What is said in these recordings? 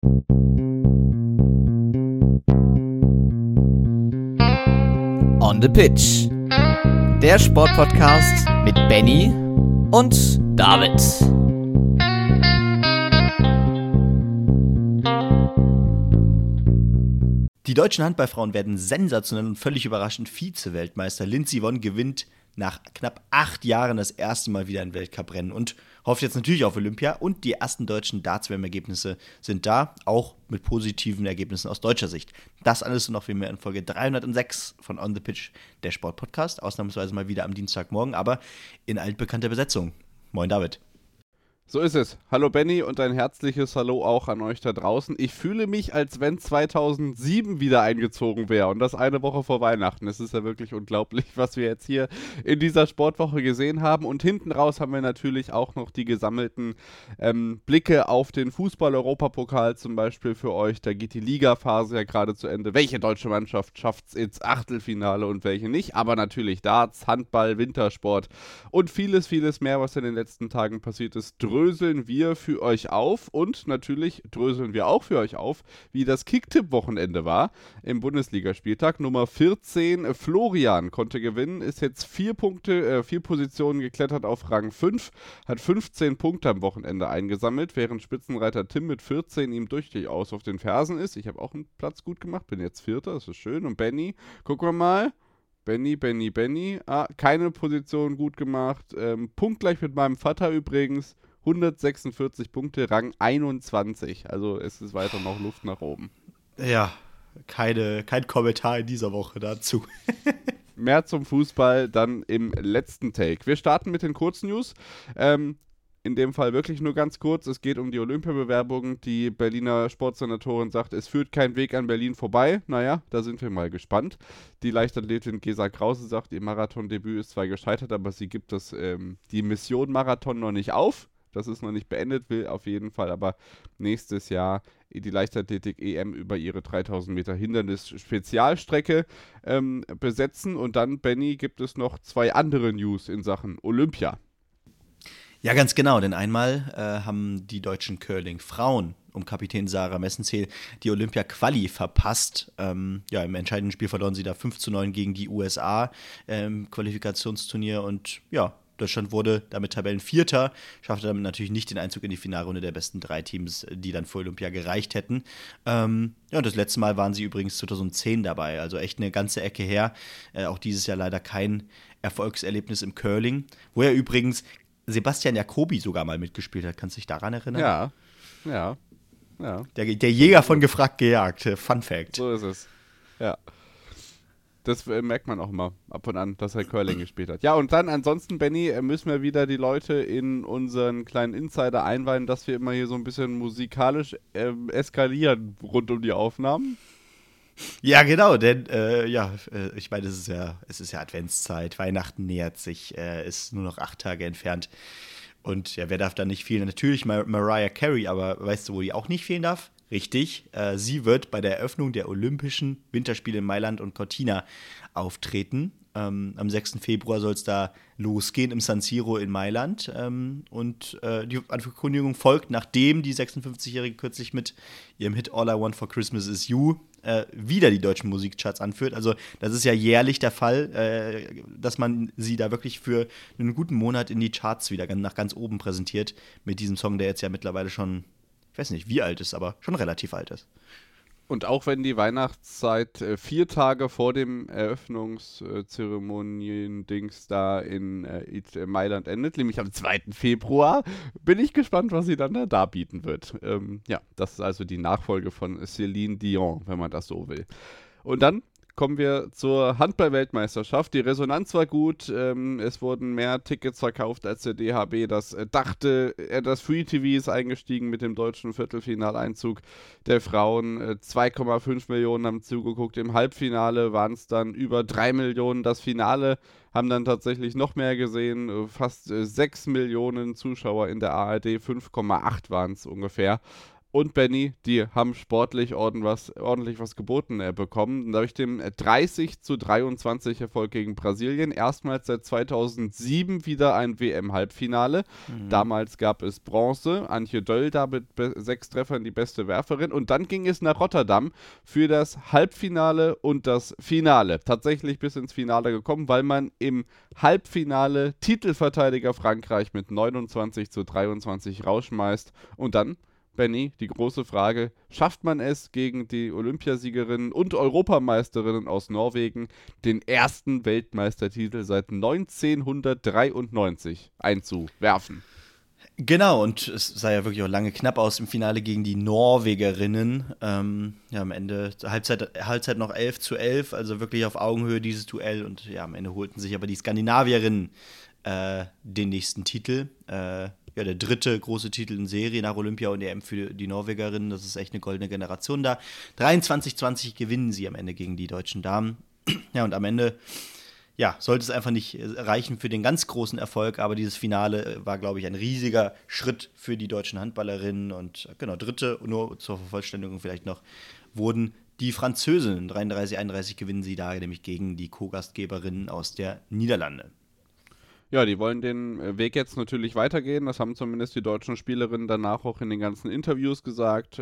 On the Pitch. Der Sportpodcast mit Benny und David. Die deutschen Handballfrauen werden sensationell und völlig überraschend Vize-Weltmeister. Lindsey Vonn gewinnt nach knapp 8 Jahren das erste Mal wieder ein Weltcuprennen und hofft jetzt natürlich auf Olympia. Und die ersten deutschen Darts-WM-Ergebnisse sind da, auch mit positiven Ergebnissen aus deutscher Sicht. Das alles und noch viel mehr in Folge 306 von On the Pitch, der Sportpodcast. Ausnahmsweise mal wieder am Dienstagmorgen, aber in altbekannter Besetzung. Moin David. So ist es. Hallo Benny und ein herzliches Hallo auch an euch da draußen. Ich fühle mich, als wenn 2007 wieder eingezogen wäre und das eine Woche vor Weihnachten. Es ist ja wirklich unglaublich, was wir jetzt hier in dieser Sportwoche gesehen haben. Und hinten raus haben wir natürlich auch noch die gesammelten Blicke auf den Fußball-Europapokal zum Beispiel für euch. Da geht die Ligaphase ja gerade zu Ende. Welche deutsche Mannschaft schafft es ins Achtelfinale und welche nicht? Aber natürlich Darts, Handball, Wintersport und vieles, vieles mehr, was in den letzten Tagen passiert ist, dröseln wir für euch auf und natürlich dröseln wir auch für euch auf, wie das Kicktipp-Wochenende war im Bundesligaspieltag. Nummer 14, Florian konnte gewinnen, ist jetzt 4 Positionen geklettert auf Rang 5, hat 15 Punkte am Wochenende eingesammelt, während Spitzenreiter Tim mit 14 ihm durchaus auf den Fersen ist. Ich habe auch einen Platz gut gemacht, bin jetzt Vierter, das ist schön. Und Benny, gucken wir mal. Benny. Keine Position gut gemacht. Punktgleich mit meinem Vater übrigens. 146 Punkte, Rang 21. Also es ist weiter noch Luft nach oben. Ja, kein Kommentar in dieser Woche dazu. Mehr zum Fußball dann im letzten Take. Wir starten mit den Kurznews. In dem Fall wirklich nur ganz kurz. Es geht um die Olympiabewerbung. Die Berliner Sportsenatorin sagt, es führt kein Weg an Berlin vorbei. Naja, da sind wir mal gespannt. Die Leichtathletin Gesa Krause sagt, ihr Marathondebüt ist zwar gescheitert, aber sie gibt die Mission Marathon noch nicht auf. Das ist noch nicht beendet, will auf jeden Fall aber nächstes Jahr die Leichtathletik-EM über ihre 3000 Meter Hindernis-Spezialstrecke besetzen. Und dann, Benny, gibt es noch 2 andere News in Sachen Olympia. Ja, ganz genau, denn einmal haben die deutschen Curling-Frauen um Kapitän Sarah Messenzähl die Olympia-Quali verpasst. Im entscheidenden Spiel verloren sie da 5:9 gegen die USA im Qualifikationsturnier und ja, Deutschland wurde damit Tabellenvierter, schaffte damit natürlich nicht den Einzug in die Finalrunde der besten 3 Teams, die dann für Olympia gereicht hätten. Und das letzte Mal waren sie übrigens 2010 dabei, also echt eine ganze Ecke her. Auch dieses Jahr leider kein Erfolgserlebnis im Curling, wo ja übrigens Sebastian Jacobi sogar mal mitgespielt hat. Kannst du dich daran erinnern? Ja. Der Jäger von gefragt gejagt. Fun Fact. So ist es. Ja. Das merkt man auch immer ab und an, dass er Curling gespielt hat. Ja, und dann ansonsten, Benny, müssen wir wieder die Leute in unseren kleinen Insider einweihen, dass wir immer hier so ein bisschen musikalisch eskalieren rund um die Aufnahmen. Ja, genau, denn ich meine, es ist ja Adventszeit, Weihnachten nähert sich, ist nur noch 8 Tage entfernt. Und ja, wer darf da nicht fehlen? Natürlich Mariah Carey, aber weißt du, wo die auch nicht fehlen darf? Richtig, sie wird bei der Eröffnung der Olympischen Winterspiele in Mailand und Cortina auftreten. Am 6. Februar soll es da losgehen im San Siro in Mailand. Und die Ankündigung folgt, nachdem die 56-Jährige kürzlich mit ihrem Hit All I Want for Christmas Is You wieder die deutschen Musikcharts anführt. Also das ist ja jährlich der Fall, dass man sie da wirklich für einen guten Monat in die Charts wieder nach ganz oben präsentiert mit diesem Song, der jetzt ja mittlerweile schon, ich weiß nicht, wie alt ist, aber schon relativ alt ist. Und auch wenn die Weihnachtszeit 4 Tage vor dem Eröffnungszeremonien-Dings da in Mailand endet, nämlich am 2. Februar, bin ich gespannt, was sie dann da darbieten wird. Das ist also die Nachfolge von Céline Dion, wenn man das so will. Und dann kommen wir zur Handball-Weltmeisterschaft. Die Resonanz war gut. Es wurden mehr Tickets verkauft, als der DHB das dachte. Das Free TV ist eingestiegen mit dem deutschen Viertelfinaleinzug der Frauen. 2,5 Millionen haben zugeguckt. Im Halbfinale waren es dann über 3 Millionen. Das Finale haben dann tatsächlich noch mehr gesehen. Fast 6 Millionen Zuschauer in der ARD. 5,8 waren es ungefähr. Und Benny, die haben sportlich ordentlich was geboten bekommen. Da habe ich den 30:23 Erfolg gegen Brasilien. Erstmals seit 2007 wieder ein WM-Halbfinale. Damals gab es Bronze. Antje Döll da mit 6 Treffern die beste Werferin. Und dann ging es nach Rotterdam für das Halbfinale und das Finale. Tatsächlich bis ins Finale gekommen, weil man im Halbfinale Titelverteidiger Frankreich mit 29:23 rausschmeißt. Und dann, Benny, die große Frage, schafft man es gegen die Olympiasiegerinnen und Europameisterinnen aus Norwegen, den ersten Weltmeistertitel seit 1993 einzuwerfen? Genau, und es sah ja wirklich auch lange knapp aus im Finale gegen die Norwegerinnen. Ja, am Ende Halbzeit noch 11:11, also wirklich auf Augenhöhe dieses Duell. Und ja, am Ende holten sich aber die Skandinavierinnen den nächsten Titel. Ja, der dritte große Titel in Serie nach Olympia und EM für die Norwegerinnen. Das ist echt eine goldene Generation da. 23:20 gewinnen sie am Ende gegen die deutschen Damen. Ja, und am Ende, ja, sollte es einfach nicht reichen für den ganz großen Erfolg, aber dieses Finale war, glaube ich, ein riesiger Schritt für die deutschen Handballerinnen. Und genau, dritte, nur zur Vervollständigung vielleicht noch, wurden die Französinnen. 33:31 gewinnen sie da, nämlich gegen die Co-Gastgeberinnen aus der Niederlande. Ja, die wollen den Weg jetzt natürlich weitergehen. Das haben zumindest die deutschen Spielerinnen danach auch in den ganzen Interviews gesagt.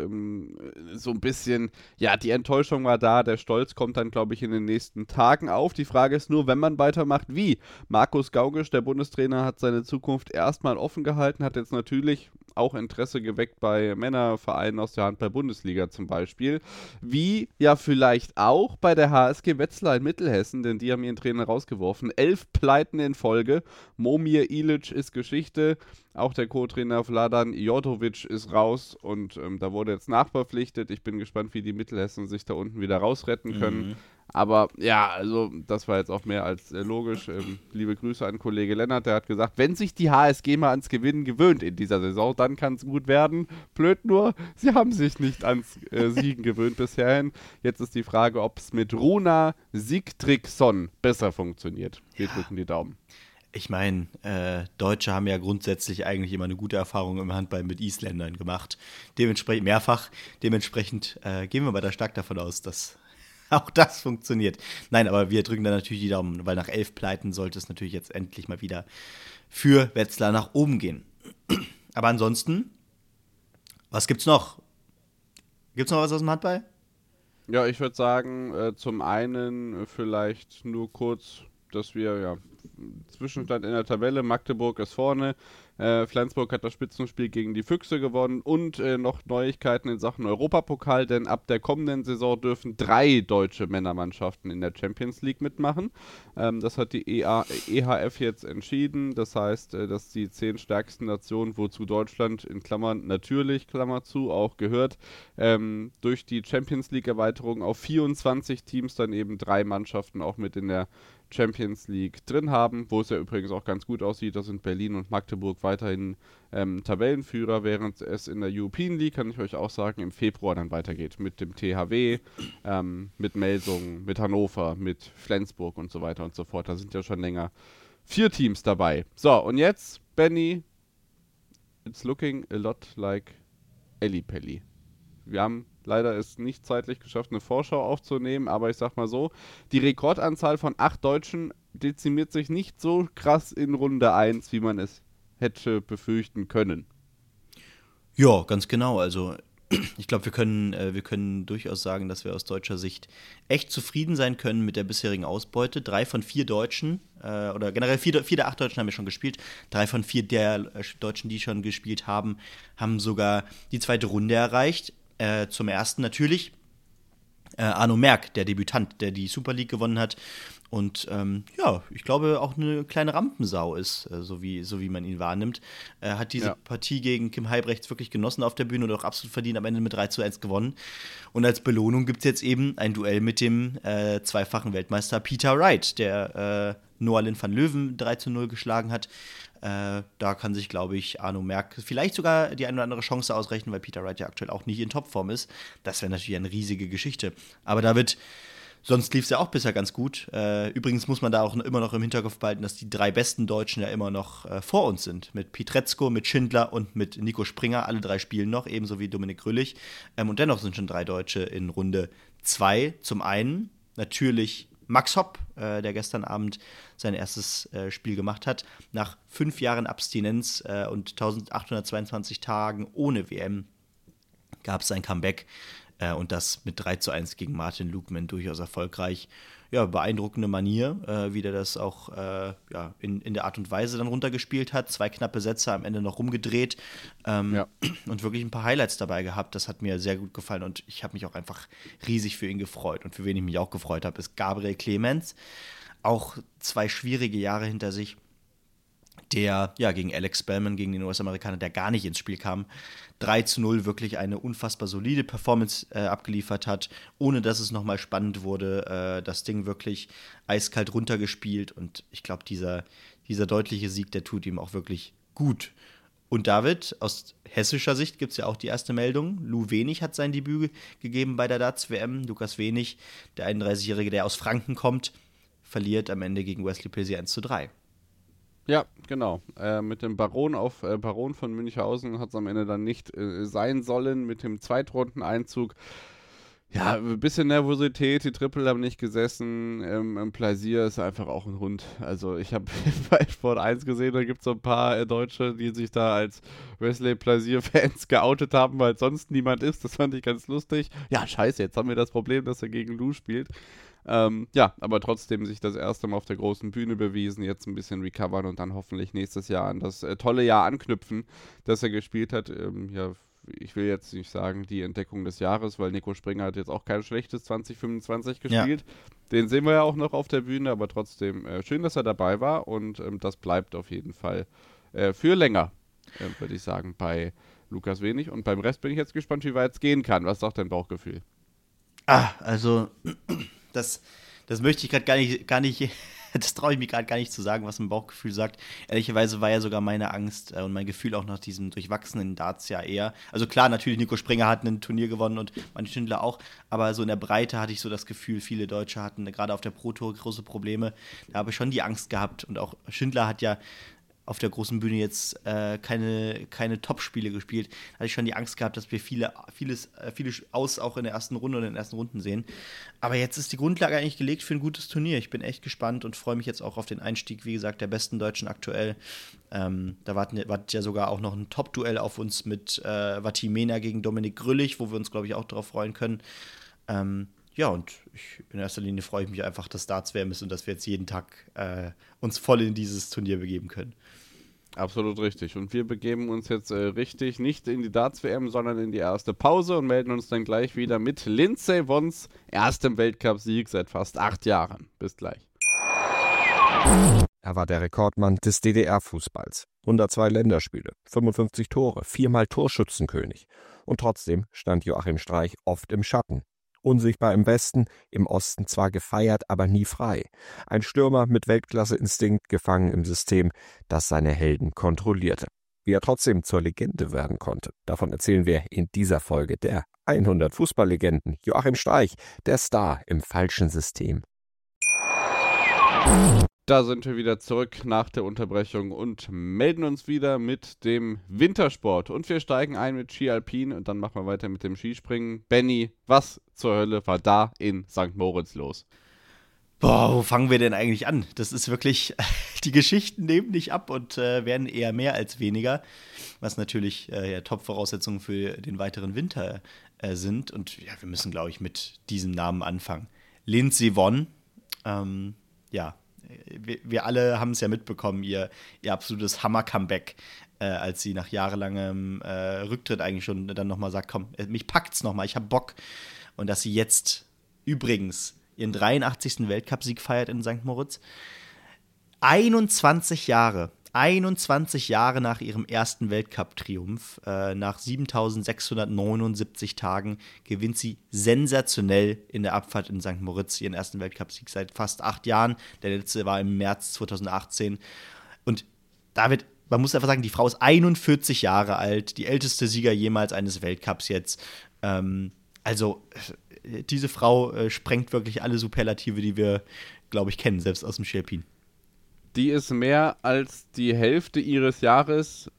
So ein bisschen, ja, die Enttäuschung war da. Der Stolz kommt dann, glaube ich, in den nächsten Tagen auf. Die Frage ist nur, wenn man weitermacht, wie? Markus Gaugisch, der Bundestrainer, hat seine Zukunft erstmal offen gehalten, hat jetzt natürlich auch Interesse geweckt bei Männervereinen aus der Handball-Bundesliga zum Beispiel. Wie ja vielleicht auch bei der HSG Wetzlar in Mittelhessen, denn die haben ihren Trainer rausgeworfen. 11 Pleiten in Folge. Momir Ilic ist Geschichte. Auch der Co-Trainer Vladan Jotovic ist raus und da wurde jetzt nachverpflichtet. Ich bin gespannt, wie die Mittelhessen sich da unten wieder rausretten können. Aber ja, also das war jetzt auch mehr als logisch. Liebe Grüße an Kollege Lennart, der hat gesagt, wenn sich die HSG mal ans Gewinnen gewöhnt in dieser Saison, dann kann es gut werden. Blöd nur, sie haben sich nicht ans Siegen gewöhnt bisherhin. Jetzt ist die Frage, ob es mit Runa Sigtryggsson besser funktioniert. Wir drücken die Daumen. Ich meine, Deutsche haben ja grundsätzlich eigentlich immer eine gute Erfahrung im Handball mit Isländern gemacht. Dementsprechend mehrfach. Dementsprechend gehen wir mal da stark davon aus, dass auch das funktioniert. Nein, aber wir drücken da natürlich die Daumen, weil nach 11 Pleiten sollte es natürlich jetzt endlich mal wieder für Wetzlar nach oben gehen. Aber ansonsten, was gibt's noch? Gibt's noch was aus dem Handball? Ja, ich würde sagen, zum einen vielleicht nur kurz, dass wir ja Zwischenstand in der Tabelle, Magdeburg ist vorne, Flensburg hat das Spitzenspiel gegen die Füchse gewonnen und noch Neuigkeiten in Sachen Europapokal, denn ab der kommenden Saison dürfen 3 deutsche Männermannschaften in der Champions League mitmachen. Das hat die EHF jetzt entschieden, das heißt, dass die 10 stärksten Nationen, wozu Deutschland in Klammern natürlich, Klammer zu, auch gehört, durch die Champions League Erweiterung auf 24 Teams dann eben 3 Mannschaften auch mit in der Champions League drin haben, wo es ja übrigens auch ganz gut aussieht. Da sind Berlin und Magdeburg weiterhin Tabellenführer, während es in der European League, kann ich euch auch sagen, im Februar dann weitergeht mit dem THW, mit Melsungen, mit Hannover, mit Flensburg und so weiter und so fort. Da sind ja schon länger 4 Teams dabei. So, und jetzt, Benny, it's looking a lot like Ellipelli. Wir haben leider es nicht zeitlich geschafft, eine Vorschau aufzunehmen, aber ich sag mal so, die Rekordanzahl von 8 Deutschen dezimiert sich nicht so krass in Runde 1, wie man es hätte befürchten können. Ja, ganz genau. Also ich glaube, wir können durchaus sagen, dass wir aus deutscher Sicht echt zufrieden sein können mit der bisherigen Ausbeute. 3 von 4 Deutschen, oder generell 4 der 8 Deutschen haben ja schon gespielt. 3 von 4 der Deutschen, die schon gespielt haben, haben sogar die zweite Runde erreicht. Zum ersten natürlich Arno Merk, der Debütant, der die Super League gewonnen hat. Und ja, ich glaube auch eine kleine Rampensau ist, so wie man ihn wahrnimmt. Er hat diese Partie gegen Kim Heibrechts wirklich genossen auf der Bühne und auch absolut verdient am Ende mit 3:1 gewonnen. Und als Belohnung gibt es jetzt eben ein Duell mit dem zweifachen Weltmeister Peter Wright, der Noah Lynn van Löwen 3:0 geschlagen hat. Da kann sich, glaube ich, Arno Merk vielleicht sogar die eine oder andere Chance ausrechnen, weil Peter Wright ja aktuell auch nicht in Topform ist. Das wäre natürlich eine riesige Geschichte. Aber da wird Sonst lief es ja auch bisher ganz gut. Übrigens muss man da auch immer noch im Hinterkopf behalten, dass die 3 besten Deutschen ja immer noch vor uns sind. Mit Pietrezko, mit Schindler und mit Nico Springer. Alle 3 spielen noch, ebenso wie Dominik Grüllich. Und dennoch sind schon 3 Deutsche in Runde 2. Zum einen natürlich Max Hopp, der gestern Abend sein erstes Spiel gemacht hat. Nach 5 Jahren Abstinenz und 1822 Tagen ohne WM gab es sein Comeback. Und das mit 3:1 gegen Martin Lukman durchaus erfolgreich. Ja, beeindruckende Manier, wie der das auch in der Art und Weise dann runtergespielt hat. 2 knappe Sätze am Ende noch rumgedreht und wirklich ein paar Highlights dabei gehabt. Das hat mir sehr gut gefallen und ich habe mich auch einfach riesig für ihn gefreut. Und für wen ich mich auch gefreut habe, ist Gabriel Clemens. Auch 2 schwierige Jahre hinter sich, der gegen Alex Spellman, gegen den US-Amerikaner, der gar nicht ins Spiel kam, 3:0 wirklich eine unfassbar solide Performance abgeliefert hat, ohne dass es nochmal spannend wurde. Das Ding wirklich eiskalt runtergespielt und ich glaube, dieser deutliche Sieg, der tut ihm auch wirklich gut. Und David, aus hessischer Sicht gibt es ja auch die erste Meldung. Lou Wenig hat sein Debüt gegeben bei der Darts-WM. Lukas Wenig, der 31-Jährige, der aus Franken kommt, verliert am Ende gegen Wesley Pizzi 1:3. Ja, genau. Mit dem Baron von Münchhausen hat es am Ende dann nicht sein sollen. Mit dem Zweitrundeneinzug. Ja, ein bisschen Nervosität, die Triple haben nicht gesessen. Plaisir ist einfach auch ein Hund. Also ich habe bei Sport 1 gesehen, da gibt es so ein paar Deutsche, die sich da als Wesley Plaisir-Fans geoutet haben, weil sonst niemand ist. Das fand ich ganz lustig. Ja, scheiße, jetzt haben wir das Problem, dass er gegen Lou spielt. Aber trotzdem sich das erste Mal auf der großen Bühne bewiesen, jetzt ein bisschen recovern und dann hoffentlich nächstes Jahr an das tolle Jahr anknüpfen, das er gespielt hat. Ich will jetzt nicht sagen, die Entdeckung des Jahres, weil Nico Springer hat jetzt auch kein schlechtes 2025 gespielt. Ja. Den sehen wir ja auch noch auf der Bühne, aber trotzdem schön, dass er dabei war und das bleibt auf jeden Fall für länger, würde ich sagen, bei Lukas Wenig. Und beim Rest bin ich jetzt gespannt, wie weit es gehen kann. Was sagt dein Bauchgefühl? Also das möchte ich gerade gar nicht, das traue ich mich gerade gar nicht zu sagen, was mein Bauchgefühl sagt. Ehrlicherweise war ja sogar meine Angst und mein Gefühl auch nach diesem durchwachsenen Darts ja eher. Also klar, natürlich, Nico Springer hat ein Turnier gewonnen und Manni Schindler auch, aber so in der Breite hatte ich so das Gefühl, viele Deutsche hatten gerade auf der Pro Tour große Probleme. Da habe ich schon die Angst gehabt und auch Schindler hat ja auf der großen Bühne jetzt keine Top-Spiele gespielt, da hatte ich schon die Angst gehabt, dass wir viele aus auch in der ersten Runde oder in den ersten Runden sehen. Aber jetzt ist die Grundlage eigentlich gelegt für ein gutes Turnier. Ich bin echt gespannt und freue mich jetzt auch auf den Einstieg, wie gesagt, der besten Deutschen aktuell. Da wartet ja sogar auch noch ein Top-Duell auf uns mit Vatim Mena gegen Dominik Grüllich, wo wir uns, glaube ich, auch darauf freuen können. Und in erster Linie freue ich mich einfach, dass Darts-WM ist und dass wir jetzt jeden Tag uns voll in dieses Turnier begeben können. Absolut richtig. Und wir begeben uns jetzt richtig nicht in die Darts-WM, sondern in die erste Pause und melden uns dann gleich wieder mit Lindsey Vonns erstem Weltcup-Sieg seit fast 8 Jahren. Bis gleich. Er war der Rekordmann des DDR-Fußballs. 102 Länderspiele, 55 Tore, 4-mal Torschützenkönig. Und trotzdem stand Joachim Streich oft im Schatten. Unsichtbar im Westen, im Osten zwar gefeiert, aber nie frei. Ein Stürmer mit Weltklasse-Instinkt, gefangen im System, das seine Helden kontrollierte. Wie er trotzdem zur Legende werden konnte, davon erzählen wir in dieser Folge der 100 Fußballlegenden. Joachim Streich, der Star im falschen System. Da sind wir wieder zurück nach der Unterbrechung und melden uns wieder mit dem Wintersport. Und wir steigen ein mit Ski Alpin und dann machen wir weiter mit dem Skispringen. Benny, was zur Hölle war da in St. Moritz los? Boah, wo fangen wir denn eigentlich an? Das ist wirklich, die Geschichten nehmen nicht ab und werden eher mehr als weniger, was natürlich Top-Voraussetzungen für den weiteren Winter sind. Und ja, wir müssen, glaube ich, mit diesem Namen anfangen. Lindsey Vonn, wir alle haben es ja mitbekommen, ihr absolutes Hammer-Comeback, als sie nach jahrelangem Rücktritt eigentlich schon dann nochmal sagt, komm, mich packt's nochmal, ich hab Bock. Und dass sie jetzt übrigens ihren 83. Weltcupsieg feiert in St. Moritz. 21 Jahre nach ihrem ersten Weltcup-Triumph, nach 7.679 Tagen, gewinnt sie sensationell in der Abfahrt in St. Moritz ihren ersten Weltcupsieg seit fast 8 Jahren. Der letzte war im März 2018. Und David, man muss einfach sagen, die Frau ist 41 Jahre alt, die älteste Sieger jemals eines Weltcups jetzt. Also, diese Frau sprengt wirklich alle Superlative, die wir, glaube ich, kennen, selbst aus dem Ski Alpin. Die ist mehr als die Hälfte ihres Jahres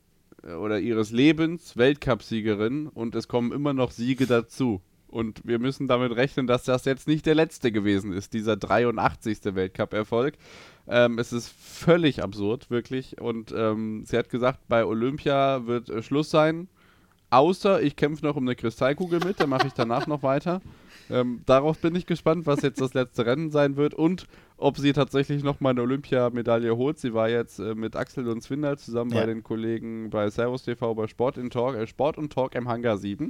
oder ihres Lebens Weltcupsiegerin und es kommen immer noch Siege dazu. Und wir müssen damit rechnen, dass das jetzt nicht der letzte gewesen ist, dieser 83. Weltcup-Erfolg. Es ist völlig absurd, wirklich. Und sie hat gesagt, bei Olympia wird Schluss sein. Außer ich kämpfe noch um eine Kristallkugel mit, dann mache ich danach noch weiter. Darauf bin ich gespannt, was jetzt das letzte Rennen sein wird und ob sie tatsächlich nochmal eine Olympiamedaille holt. Sie war jetzt mit Axel und Swindal zusammen bei den Kollegen bei Servus TV bei Sport und Talk im Hangar 7.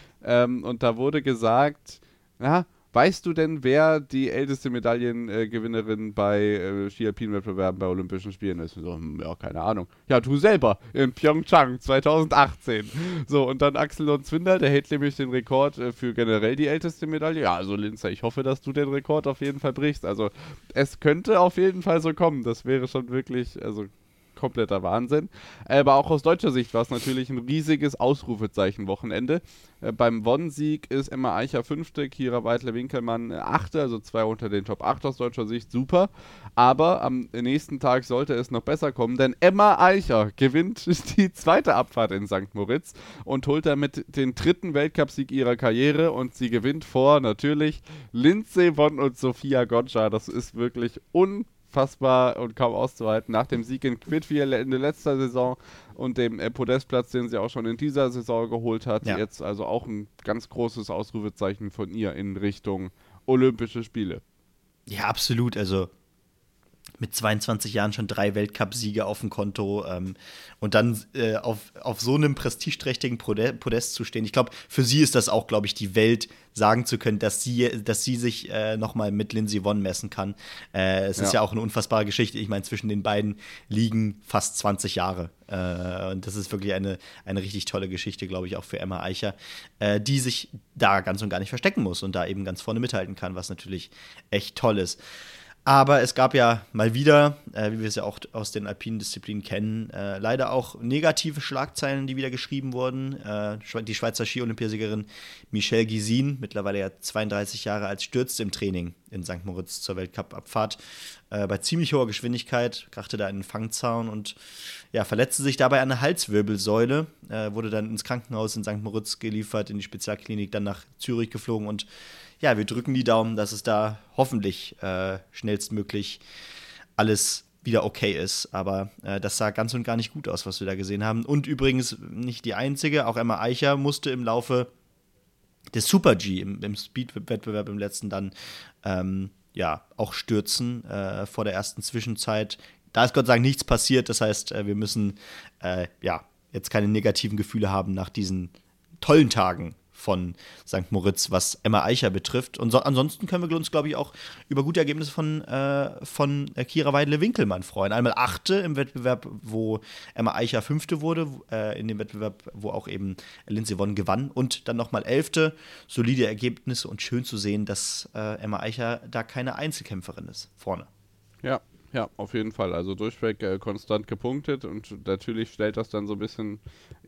Und da wurde gesagt, weißt du denn, wer die älteste Medaillengewinnerin bei Ski-Alpin-Wettbewerben bei Olympischen Spielen ist? So, ja, keine Ahnung. Ja, du selber, in Pyeongchang 2018. So, und dann Axel und Swindal, der hält nämlich den Rekord für generell die älteste Medaille. Ja, also Linzer, ich hoffe, dass du den Rekord auf jeden Fall brichst. Also, es könnte auf jeden Fall so kommen. Das wäre schon wirklich, also kompletter Wahnsinn. Aber auch aus deutscher Sicht war es natürlich ein riesiges Ausrufezeichen-Wochenende. Beim Won-Sieg ist Emma Eicher 5., Kira Weidle-Winkelmann 8., also 2 unter den Top 8 aus deutscher Sicht, super. Aber am nächsten Tag sollte es noch besser kommen, denn Emma Eicher gewinnt die 2. Abfahrt in St. Moritz und holt damit den 3. Weltcupsieg ihrer Karriere und sie gewinnt vor natürlich Lindsey Vonn und Sophia Goggia. Das ist wirklich unfassbar und kaum auszuhalten. Nach dem Sieg in Quidfiel Ende letzter Saison und dem Podestplatz, den sie auch schon in dieser Saison geholt hat, jetzt also auch ein ganz großes Ausrufezeichen von ihr in Richtung Olympische Spiele. Ja, absolut. Also mit 22 Jahren schon 3 Weltcup-Siege auf dem Konto und dann auf so einem prestigeträchtigen Podest zu stehen. Ich glaube, für sie ist das auch, glaube ich, die Welt, sagen zu können, dass sie sich nochmal mit Lindsey Vonn messen kann. Es ist ja auch eine unfassbare Geschichte. Ich meine, zwischen den beiden liegen fast 20 Jahre. Und das ist wirklich eine richtig tolle Geschichte, glaube ich, auch für Emma Eicher, die sich da ganz und gar nicht verstecken muss und da eben ganz vorne mithalten kann, was natürlich echt toll ist. Aber es gab ja mal wieder, wie wir es ja auch aus den alpinen Disziplinen kennen, leider auch negative Schlagzeilen, die wieder geschrieben wurden. Die Schweizer Ski-Olympiasiegerin Michelle Gysin, mittlerweile ja 32 Jahre alt, stürzte im Training in St. Moritz zur Weltcup-Abfahrt bei ziemlich hoher Geschwindigkeit, krachte da in den Fangzaun und verletzte sich dabei an der Halswirbelsäule, wurde dann ins Krankenhaus in St. Moritz geliefert, in die Spezialklinik, dann nach Zürich geflogen und wir drücken die Daumen, dass es da hoffentlich schnellstmöglich alles wieder okay ist. Aber das sah ganz und gar nicht gut aus, was wir da gesehen haben. Und übrigens nicht die einzige, auch Emma Eicher musste im Laufe des Super-G, im Speed-Wettbewerb im letzten dann, auch stürzen vor der ersten Zwischenzeit. Da ist Gott sei Dank nichts passiert. Das heißt, wir müssen jetzt keine negativen Gefühle haben nach diesen tollen Tagen von St. Moritz, was Emma Eicher betrifft. Und ansonsten können wir uns, glaube ich, auch über gute Ergebnisse von Kira Weidle-Winkelmann freuen. Einmal 8. im Wettbewerb, wo Emma Eicher 5. wurde, in dem Wettbewerb, wo auch eben Lindsey Vonn gewann. Und dann nochmal 11. Solide Ergebnisse und schön zu sehen, dass Emma Eicher da keine Einzelkämpferin ist vorne. Ja, auf jeden Fall. Also durchweg konstant gepunktet und natürlich stellt das dann so ein bisschen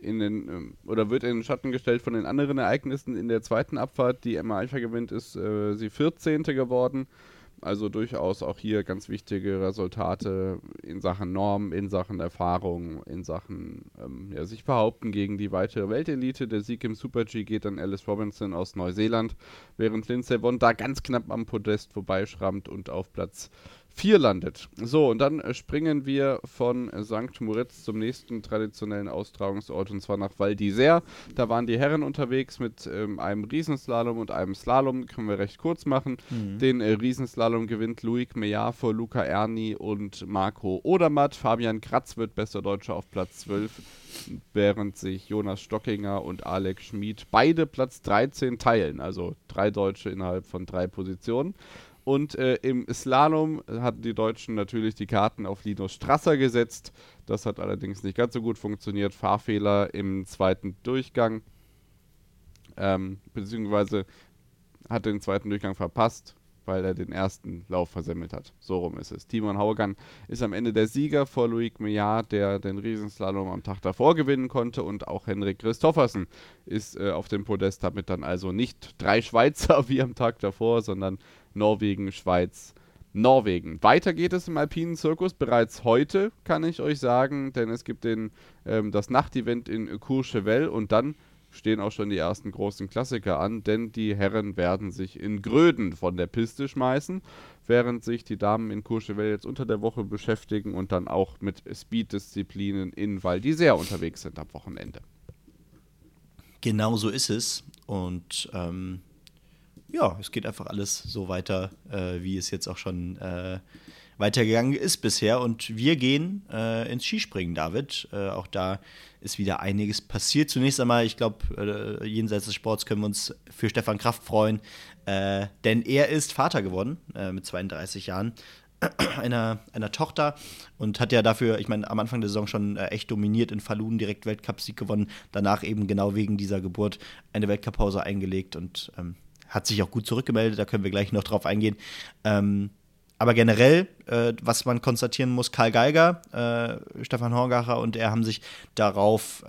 wird in den Schatten gestellt von den anderen Ereignissen. In der 2. Abfahrt, die Emma Eicher gewinnt, ist sie 14. geworden. Also durchaus auch hier ganz wichtige Resultate in Sachen Norm, in Sachen Erfahrung, in Sachen sich behaupten gegen die weitere Weltelite. Der Sieg im Super-G geht an Alice Robinson aus Neuseeland, während Lindsey Vonn da ganz knapp am Podest vorbeischrammt und auf Platz 4 landet. So, und dann springen wir von St. Moritz zum nächsten traditionellen Austragungsort, und zwar nach Val d'Isère. Da waren die Herren unterwegs mit einem Riesenslalom und einem Slalom. Können wir recht kurz machen. Den Riesenslalom gewinnt Loic Meillard vor Luca Erni und Marco Odermatt. Fabian Kratz wird bester Deutscher auf Platz 12, während sich Jonas Stockinger und Alex Schmid beide Platz 13 teilen. Also 3 Deutsche innerhalb von 3 Positionen. Und im Slalom hatten die Deutschen natürlich die Karten auf Linus Strasser gesetzt. Das hat allerdings nicht ganz so gut funktioniert. Fahrfehler im 2. Durchgang. Beziehungsweise hat den 2. Durchgang verpasst. weil er den ersten Lauf versemmelt hat. So rum ist es. Timon Haugan ist am Ende der Sieger vor Loic Meillard, der den Riesenslalom am Tag davor gewinnen konnte, und auch Henrik Christophersen ist auf dem Podest, damit dann also nicht 3 Schweizer wie am Tag davor, sondern Norwegen, Schweiz, Norwegen. Weiter geht es im alpinen Zirkus bereits heute, kann ich euch sagen, denn es gibt das Nachtevent in Courchevel und dann stehen auch schon die ersten großen Klassiker an, denn die Herren werden sich in Gröden von der Piste schmeißen, während sich die Damen in Courchevel jetzt unter der Woche beschäftigen und dann auch mit Speed-Disziplinen in Val d'Isère unterwegs sind am Wochenende. Genau so ist es. Und ja, es geht einfach alles so weiter, wie es jetzt auch schon weitergegangen ist bisher. Und wir gehen ins Skispringen, David. Auch da ist wieder einiges passiert. Zunächst einmal, ich glaube, jenseits des Sports können wir uns für Stefan Kraft freuen, denn er ist Vater geworden mit 32 Jahren. Einer Tochter und hat ja dafür, ich meine, am Anfang der Saison schon echt dominiert in Falun, direkt Weltcupsieg gewonnen, danach eben genau wegen dieser Geburt eine Weltcuppause eingelegt und hat sich auch gut zurückgemeldet, da können wir gleich noch drauf eingehen. Aber generell, was man konstatieren muss, Karl Geiger, Stefan Horngacher und er haben sich darauf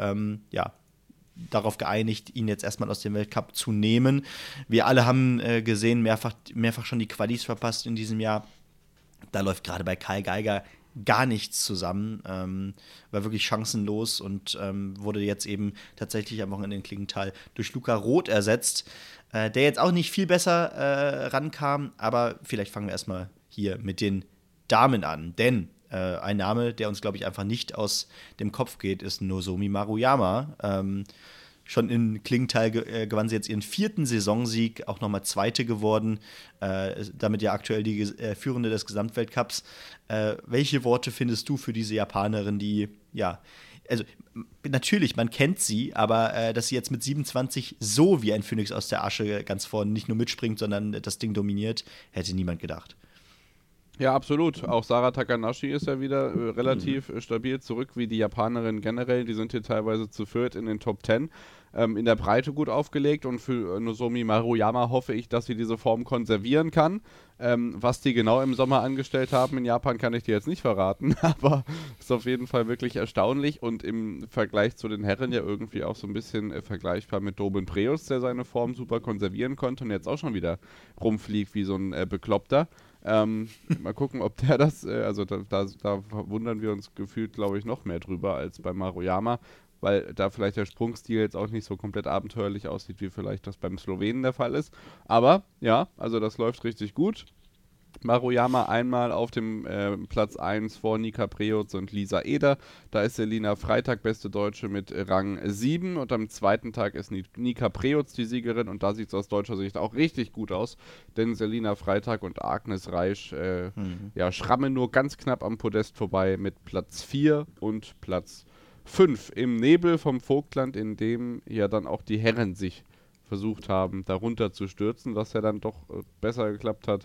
geeinigt, ihn jetzt erstmal aus dem Weltcup zu nehmen. Wir alle haben gesehen, mehrfach schon die Qualis verpasst in diesem Jahr. Da läuft gerade bei Karl Geiger gar nichts zusammen, war wirklich chancenlos und wurde jetzt eben tatsächlich am Wochenende in Klingenthal durch Luca Roth ersetzt, der jetzt auch nicht viel besser rankam, aber vielleicht fangen wir erstmal hier mit den Damen an, denn ein Name, der uns, glaube ich, einfach nicht aus dem Kopf geht, ist Nozomi Maruyama. Schon in Klingenthal gewann sie jetzt ihren 4. Saisonsieg, auch nochmal 2. geworden, damit ja aktuell die Führende des Gesamtweltcups. Welche Worte findest du für diese Japanerin, die, ja, also natürlich, man kennt sie, aber dass sie jetzt mit 27 so wie ein Phönix aus der Asche ganz vorne nicht nur mitspringt, sondern das Ding dominiert, hätte niemand gedacht. Ja, absolut. Auch Sara Takanashi ist ja wieder relativ stabil zurück, wie die Japanerin generell. Die sind hier teilweise zu viert in den Top 10. In der Breite gut aufgelegt und für Nozomi Maruyama hoffe ich, dass sie diese Form konservieren kann. Was die genau im Sommer angestellt haben in Japan, kann ich dir jetzt nicht verraten, aber ist auf jeden Fall wirklich erstaunlich und im Vergleich zu den Herren ja irgendwie auch so ein bisschen vergleichbar mit Dobin Preus, der seine Form super konservieren konnte und jetzt auch schon wieder rumfliegt wie so ein Bekloppter. Mal gucken, ob der das, da wundern wir uns gefühlt, glaube ich, noch mehr drüber als bei Maruyama, weil da vielleicht der Sprungstil jetzt auch nicht so komplett abenteuerlich aussieht, wie vielleicht das beim Slowenen der Fall ist. Aber ja, also das läuft richtig gut. Maruyama einmal auf dem Platz 1 vor Nika Preutz und Lisa Eder. Da ist Selina Freitag beste Deutsche mit Rang 7 und am zweiten Tag ist Nika Preutz die Siegerin und da sieht es aus deutscher Sicht auch richtig gut aus, denn Selina Freitag und Agnes Reisch schrammen nur ganz knapp am Podest vorbei mit Platz 4 und Platz 5 im Nebel vom Vogtland, in dem ja dann auch die Herren sich versucht haben, darunter zu stürzen, was ja dann doch besser geklappt hat,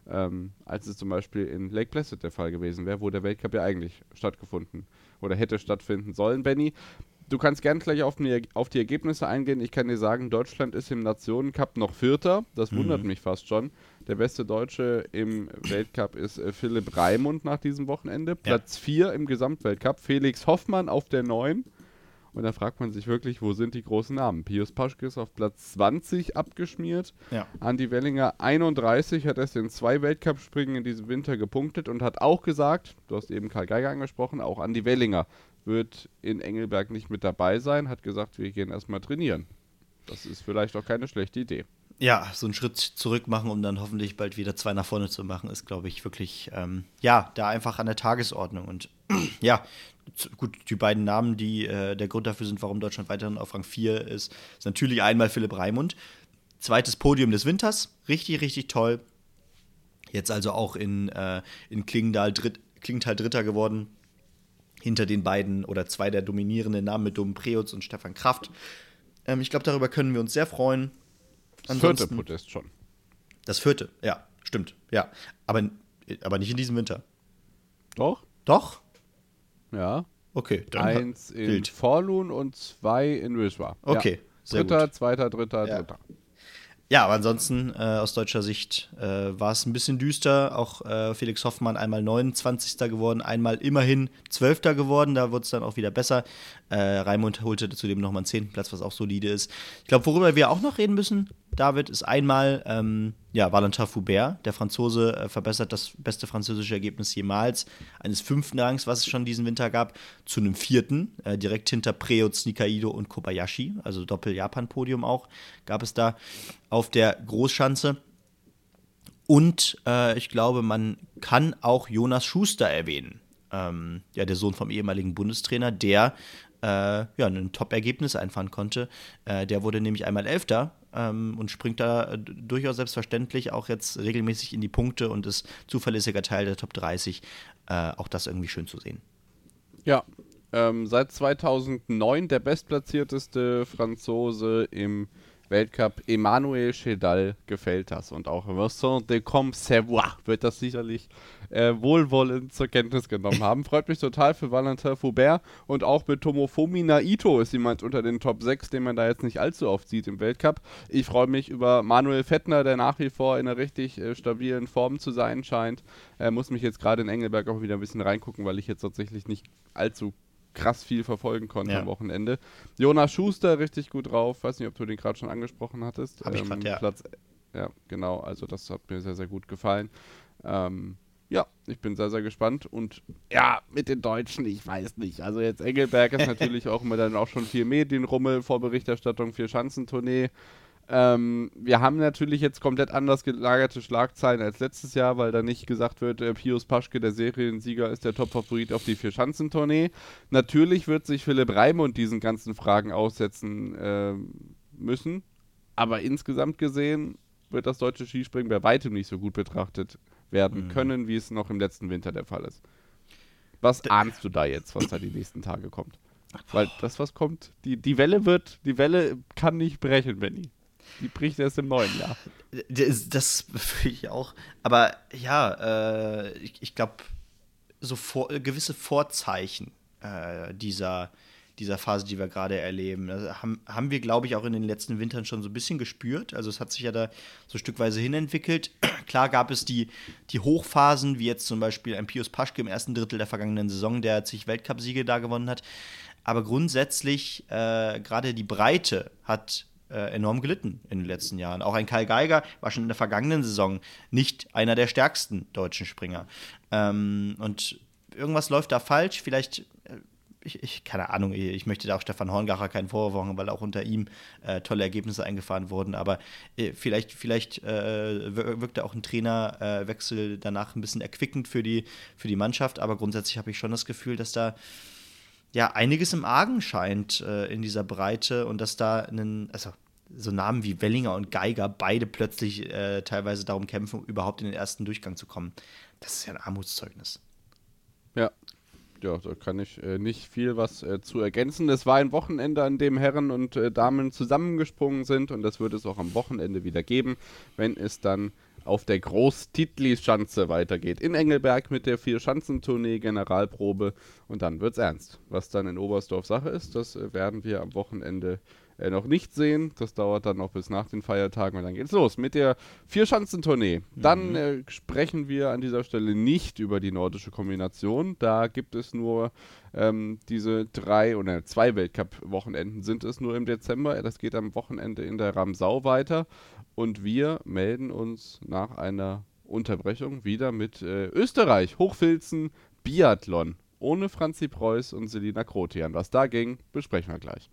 als es zum Beispiel in Lake Placid der Fall gewesen wäre, wo der Weltcup ja eigentlich stattgefunden oder hätte stattfinden sollen. Benni, du kannst gerne gleich auf die Ergebnisse eingehen. Ich kann dir sagen, Deutschland ist im Nationencup noch Vierter. Das wundert mich fast schon. Der beste Deutsche im Weltcup ist Philipp Raimund nach diesem Wochenende. Platz 4 im Gesamtweltcup. Felix Hoffmann auf der 9. Und da fragt man sich wirklich, wo sind die großen Namen? Pius Paschke ist auf Platz 20 abgeschmiert. Ja. Andi Wellinger 31 hat erst in 2 Weltcup-Springen in diesem Winter gepunktet und hat auch gesagt, du hast eben Karl Geiger angesprochen, auch Andi Wellinger wird in Engelberg nicht mit dabei sein, hat gesagt, wir gehen erstmal trainieren. Das ist vielleicht auch keine schlechte Idee. Ja, so einen Schritt zurück machen, um dann hoffentlich bald wieder 2 nach vorne zu machen, ist, glaube ich, wirklich, da einfach an der Tagesordnung. Und ja, gut, die beiden Namen, die der Grund dafür sind, warum Deutschland weiterhin auf Rang 4 ist natürlich einmal Philipp Raimund. 2. Podium des Winters, richtig, richtig toll. Jetzt also auch in Klingenthal Dritter geworden. Hinter den beiden oder 2 der dominierenden Namen mit Dobin Preutz und Stefan Kraft. Ich glaube, darüber können wir uns sehr freuen. Das 4. Podest schon. Das 4., ja, stimmt. Ja, aber nicht in diesem Winter. Doch? Doch? Ja. Okay. Dann 1 in Falun und 2 in Wiswa. Okay, ja. Dritter, gut. Zweiter, Dritter. Ja, aber ansonsten aus deutscher Sicht war es ein bisschen düster. Auch Felix Hoffmann einmal 29. geworden, einmal immerhin 12. geworden. Da wurde es dann auch wieder besser. Raimund holte zudem nochmal einen 10. Platz, was auch solide ist. Ich glaube, worüber wir auch noch reden müssen, David, ist einmal Valentin Foubert. Der Franzose verbessert das beste französische Ergebnis jemals. Eines 5. Rangs, was es schon diesen Winter gab, zu einem 4. Direkt hinter Preutz, Nikaido und Kobayashi. Also Doppel-Japan-Podium auch gab es da auf der Großschanze. Und ich glaube, man kann auch Jonas Schuster erwähnen. Der Sohn vom ehemaligen Bundestrainer, der ein Top-Ergebnis einfahren konnte. Der wurde nämlich einmal 11. Und springt da durchaus selbstverständlich auch jetzt regelmäßig in die Punkte und ist zuverlässiger Teil der Top 30. Auch das irgendwie schön zu sehen. Ja, seit 2009 der bestplatzierteste Franzose im Weltcup, Emmanuel Chedal, gefällt das. Und auch Vincent de Comsavois wird das sicherlich wohlwollend zur Kenntnis genommen haben. Freut mich total für Valentin Foubert. Und auch mit Tomofomi Naito ist jemand unter den Top 6, den man da jetzt nicht allzu oft sieht im Weltcup. Ich freue mich über Manuel Fettner, der nach wie vor in einer richtig stabilen Form zu sein scheint. Muss mich jetzt gerade in Engelberg auch wieder ein bisschen reingucken, weil ich jetzt tatsächlich nicht allzu krass viel verfolgen konnte am Wochenende. Jonas Schuster richtig gut drauf. Weiß nicht, ob du den gerade schon angesprochen hattest. Hab ich grad, ja. Ja, genau. Also das hat mir sehr, sehr gut gefallen. Ich bin sehr, sehr gespannt. Und ja, mit den Deutschen, ich weiß nicht. Also jetzt Engelberg ist natürlich auch immer dann auch schon viel Medienrummel, Vorberichterstattung, 4-Schanzentournee. Wir haben natürlich jetzt komplett anders gelagerte Schlagzeilen als letztes Jahr, weil da nicht gesagt wird, Pius Paschke, der Seriensieger, ist der Top-Favorit auf die 4-Schanzentournee. Natürlich wird sich Philipp Raimund diesen ganzen Fragen aussetzen müssen, aber insgesamt gesehen wird das deutsche Skispringen bei weitem nicht so gut betrachtet werden können, wie es noch im letzten Winter der Fall ist. Was ahnst du da jetzt, was da die nächsten Tage kommt? Weil das, was kommt, die Welle kann nicht brechen, Benni. Die bricht erst im neuen Jahr. Das befürchte ich auch. Aber ja, ich glaube, so gewisse Vorzeichen dieser Phase, die wir gerade erleben, haben wir, glaube ich, auch in den letzten Wintern schon so ein bisschen gespürt. Also es hat sich ja da so stückweise hinentwickelt. Klar gab es die Hochphasen, wie jetzt zum Beispiel ein Pius Paschke im ersten Drittel der vergangenen Saison, der zig Weltcupsiege da gewonnen hat. Aber grundsätzlich, gerade die Breite hat enorm gelitten in den letzten Jahren. Auch ein Karl Geiger war schon in der vergangenen Saison nicht einer der stärksten deutschen Springer. Und irgendwas läuft da falsch. Vielleicht, keine Ahnung, ich möchte da auch Stefan Horngacher keinen Vorwurf machen, weil auch unter ihm tolle Ergebnisse eingefahren wurden. Aber vielleicht wirkte auch ein Trainerwechsel danach ein bisschen erquickend für die Mannschaft. Aber grundsätzlich habe ich schon das Gefühl, dass da einiges im Argen scheint in dieser Breite und dass da so Namen wie Wellinger und Geiger beide plötzlich teilweise darum kämpfen, überhaupt in den ersten Durchgang zu kommen. Das ist ja ein Armutszeugnis. Ja, da kann ich nicht viel was zu ergänzen. Es war ein Wochenende, an dem Herren und Damen zusammengesprungen sind und das wird es auch am Wochenende wieder geben, wenn es dann auf der Großtitli-Schanze weitergeht. In Engelberg mit der 4-Schanzentournee, Generalprobe und dann wird's ernst. Was dann in Oberstdorf Sache ist, das werden wir am Wochenende noch nicht sehen. Das dauert dann noch bis nach den Feiertagen und dann geht's los mit der 4-Schanzentournee. Dann sprechen wir an dieser Stelle nicht über die nordische Kombination. Da gibt es nur diese 2 Weltcup-Wochenenden sind es nur im Dezember. Das geht am Wochenende in der Ramsau weiter. Und wir melden uns nach einer Unterbrechung wieder mit Österreich, Hochfilzen, Biathlon. Ohne Franzi Preuß und Selina Krotian. Was da ging, besprechen wir gleich.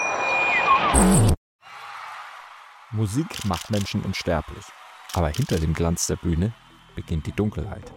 Musik macht Menschen unsterblich. Aber hinter dem Glanz der Bühne beginnt die Dunkelheit.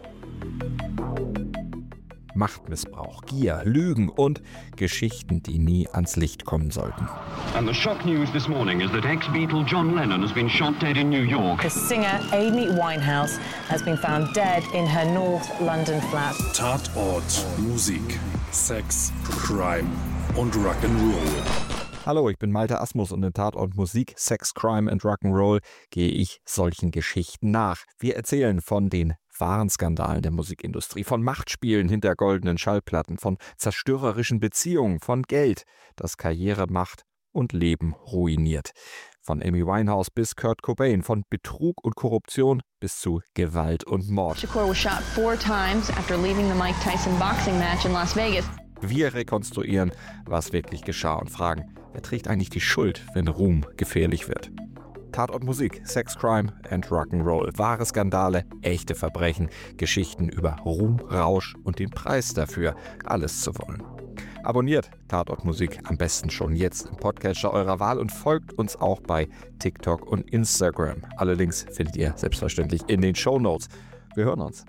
Machtmissbrauch, Gier, Lügen und Geschichten, die nie ans Licht kommen sollten. And the shock news this morning is that ex-Beatle John Lennon has been shot dead in New York. The singer Amy Winehouse has been found dead in her North London flat. Tatort, Musik, Sex, Crime und Rock'n'Roll. Hallo, ich bin Malte Asmus und in Tatort Musik, Sex, Crime and Rock'n'Roll gehe ich solchen Geschichten nach. Wir erzählen von den wahren Skandalen der Musikindustrie, von Machtspielen hinter goldenen Schallplatten, von zerstörerischen Beziehungen, von Geld, das Karriere macht und Leben ruiniert. Von Amy Winehouse bis Kurt Cobain, von Betrug und Korruption bis zu Gewalt und Mord. Shakur was shot 4 times after leaving the Mike Tyson boxing match in Las Vegas. Wir rekonstruieren, was wirklich geschah und fragen, wer trägt eigentlich die Schuld, wenn Ruhm gefährlich wird? Tatort Musik, Sex, Crime and Rock'n'Roll. Wahre Skandale, echte Verbrechen, Geschichten über Ruhm, Rausch und den Preis dafür, alles zu wollen. Abonniert Tatort Musik am besten schon jetzt im Podcatcher eurer Wahl und folgt uns auch bei TikTok und Instagram. Alle Links findet ihr selbstverständlich in den Shownotes. Wir hören uns.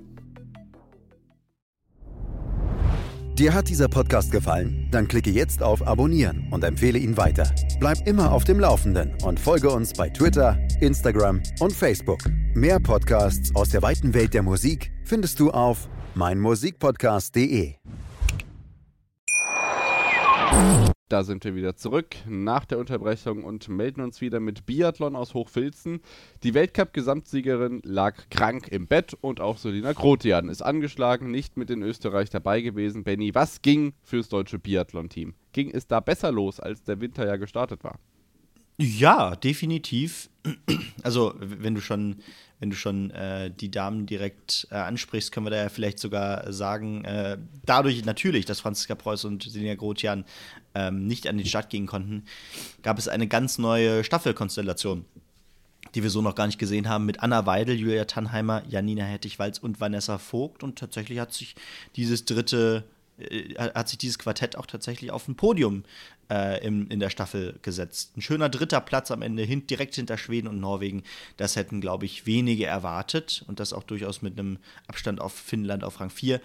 Dir hat dieser Podcast gefallen? Dann klicke jetzt auf Abonnieren und empfehle ihn weiter. Bleib immer auf dem Laufenden und folge uns bei Twitter, Instagram und Facebook. Mehr Podcasts aus der weiten Welt der Musik findest du auf meinmusikpodcast.de. Da sind wir wieder zurück nach der Unterbrechung und melden uns wieder mit Biathlon aus Hochfilzen. Die Weltcup-Gesamtsiegerin lag krank im Bett und auch Selina Grotian ist angeschlagen, nicht mit in Österreich dabei gewesen. Benni, was ging fürs deutsche Biathlon-Team? Ging es da besser los, als der Winter ja gestartet war? Ja, definitiv. Also, wenn du schon die Damen direkt ansprichst, können wir da ja vielleicht sogar sagen, dadurch natürlich, dass Franziska Preuß und Selina Grotian nicht an den Start gehen konnten, gab es eine ganz neue Staffelkonstellation, die wir so noch gar nicht gesehen haben, mit Anna Weidel, Julia Tannheimer, Janina Hettich-Walz und Vanessa Vogt. Und tatsächlich hat sich dieses Quartett auch tatsächlich auf ein Podium in der Staffel gesetzt. Ein schöner 3. Platz am Ende, direkt hinter Schweden und Norwegen. Das hätten, glaube ich, wenige erwartet. Und das auch durchaus mit einem Abstand auf Finnland auf Rang 4.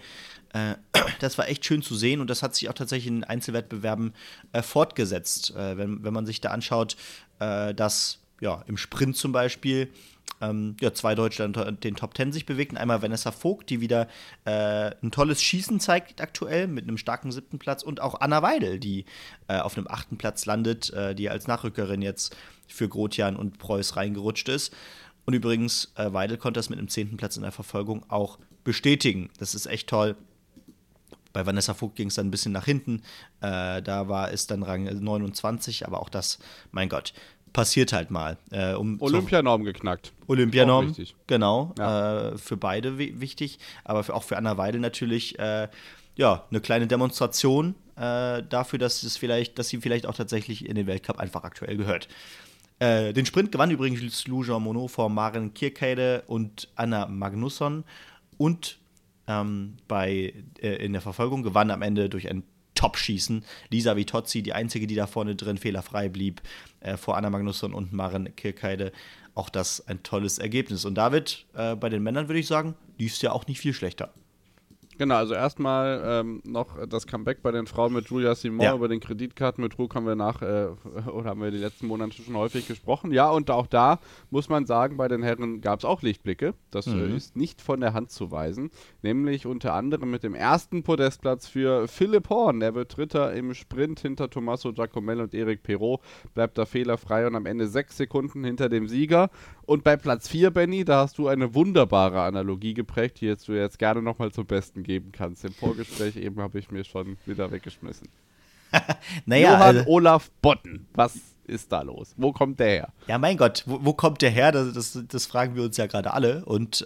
Das war echt schön zu sehen. Und das hat sich auch tatsächlich in Einzelwettbewerben fortgesetzt. Wenn man sich da anschaut, dass im Sprint zum Beispiel 2 Deutsche unter den Top 10 sich bewegten. Einmal Vanessa Vogt, die wieder ein tolles Schießen zeigt aktuell mit einem starken 7. Platz. Und auch Anna Weidel, die auf einem 8. Platz landet, die als Nachrückerin jetzt für Grotian und Preuß reingerutscht ist. Und übrigens, Weidel konnte das mit einem 10. Platz in der Verfolgung auch bestätigen. Das ist echt toll. Bei Vanessa Vogt ging es dann ein bisschen nach hinten. Da war es dann Rang 29, aber auch das, mein Gott, passiert halt mal. Olympianorm geknackt. Olympianorm, genau. Ja. Für beide wichtig, aber auch für Anna Weidel natürlich eine kleine Demonstration dafür, dass sie vielleicht auch tatsächlich in den Weltcup einfach aktuell gehört. Den Sprint gewann übrigens Lou Jean Monod vor Maren Kierkeide und Anna Magnusson und in der Verfolgung gewann am Ende durch ein Top-Schießen Lisa Vitozzi, die einzige, die da vorne drin fehlerfrei blieb, vor Anna Magnusson und Maren Kierkeide. Auch das ein tolles Ergebnis. Und David, bei den Männern würde ich sagen, lief es ja auch nicht viel schlechter. Genau, also erstmal noch das Comeback bei den Frauen mit Julia Simon. Ja. Über den Kreditkartenbetrug haben wir haben wir die letzten Monate schon häufig gesprochen. Ja, und auch da muss man sagen, bei den Herren gab es auch Lichtblicke. Das ist nicht von der Hand zu weisen. Nämlich unter anderem mit dem ersten Podestplatz für Philipp Horn. Er wird Dritter im Sprint hinter Tommaso Giacomelli und Eric Perrault. Bleibt da fehlerfrei und am Ende 6 Sekunden hinter dem Sieger. Und bei Platz 4, Benni, da hast du eine wunderbare Analogie geprägt, die du jetzt gerne nochmal zum Besten geben kannst. Im Vorgespräch eben habe ich mir schon wieder weggeschmissen. Johann Olaf Botten, was ist da los? Wo kommt der her? Ja, mein Gott, wo kommt der her? Das fragen wir uns ja gerade alle. Und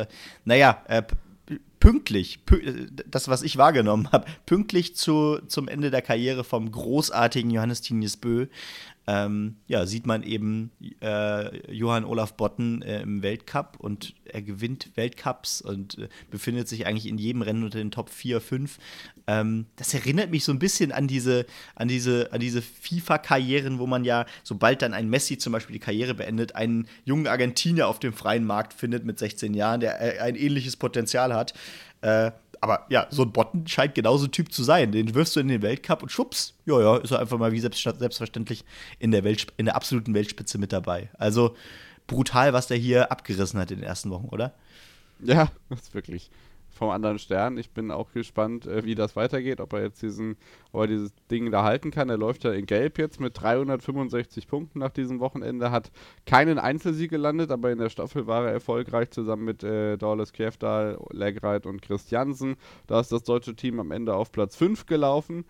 pünktlich, das, was ich wahrgenommen habe, pünktlich zum Ende der Karriere vom großartigen Johannes Tinius Bö, sieht man eben Johann Olaf Botten im Weltcup und er gewinnt Weltcups und befindet sich eigentlich in jedem Rennen unter den Top 4, 5. Das erinnert mich so ein bisschen an diese FIFA-Karrieren, wo man ja, sobald dann ein Messi zum Beispiel die Karriere beendet, einen jungen Argentinier auf dem freien Markt findet mit 16 Jahren, der ein ähnliches Potenzial hat. Aber ja, so ein Botten scheint genauso ein Typ zu sein. Den wirfst du in den Weltcup und schwupps, ist er einfach mal wie selbstverständlich in der absoluten Weltspitze mit dabei. Also brutal, was der hier abgerissen hat in den ersten Wochen, oder? Ja, das ist wirklich vom anderen Stern. Ich bin auch gespannt, wie das weitergeht, ob er dieses Ding da halten kann. Er läuft ja in Gelb jetzt mit 365 Punkten nach diesem Wochenende, hat keinen Einzelsieg gelandet, aber in der Staffel war er erfolgreich zusammen mit Dorles Kjefdal, Legreit und Christiansen. Da ist das deutsche Team am Ende auf Platz 5 gelaufen.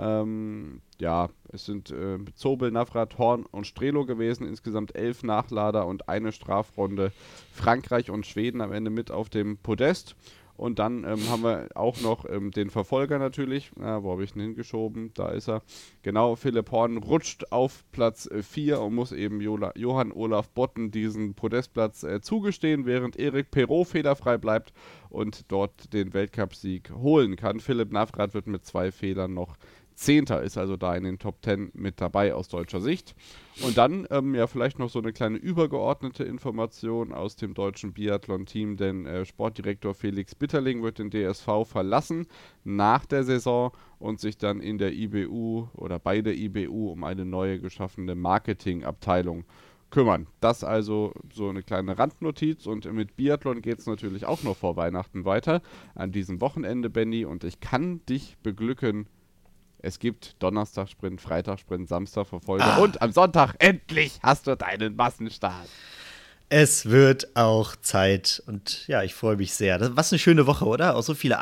Es sind Zobel, Navrat, Horn und Strelo gewesen. Insgesamt 11 Nachlader und eine Strafrunde. Frankreich und Schweden am Ende mit auf dem Podest. Und dann haben wir auch noch den Verfolger natürlich. Wo habe ich ihn hingeschoben? Da ist er. Genau, Philipp Horn rutscht auf Platz 4 und muss eben Johann Olaf Botten diesen Podestplatz zugestehen, während Eric Perrault fehlerfrei bleibt und dort den Weltcupsieg holen kann. Philipp Navrat wird mit 2 Fehlern noch 10. ist also da in den Top 10 mit dabei aus deutscher Sicht. Und dann vielleicht noch so eine kleine übergeordnete Information aus dem deutschen Biathlon-Team, denn Sportdirektor Felix Bitterling wird den DSV verlassen nach der Saison und sich dann in der IBU oder bei der IBU um eine neue geschaffene Marketingabteilung kümmern. Das also so eine kleine Randnotiz, und mit Biathlon geht es natürlich auch noch vor Weihnachten weiter an diesem Wochenende, Benny, und ich kann dich beglücken. Es gibt Donnerstag-Sprint, Freitag-Sprint, Samstag-Verfolger und am Sonntag endlich hast du deinen Massenstart. Es wird auch Zeit und ja, ich freue mich sehr. Was eine schöne Woche, oder? Auch so viele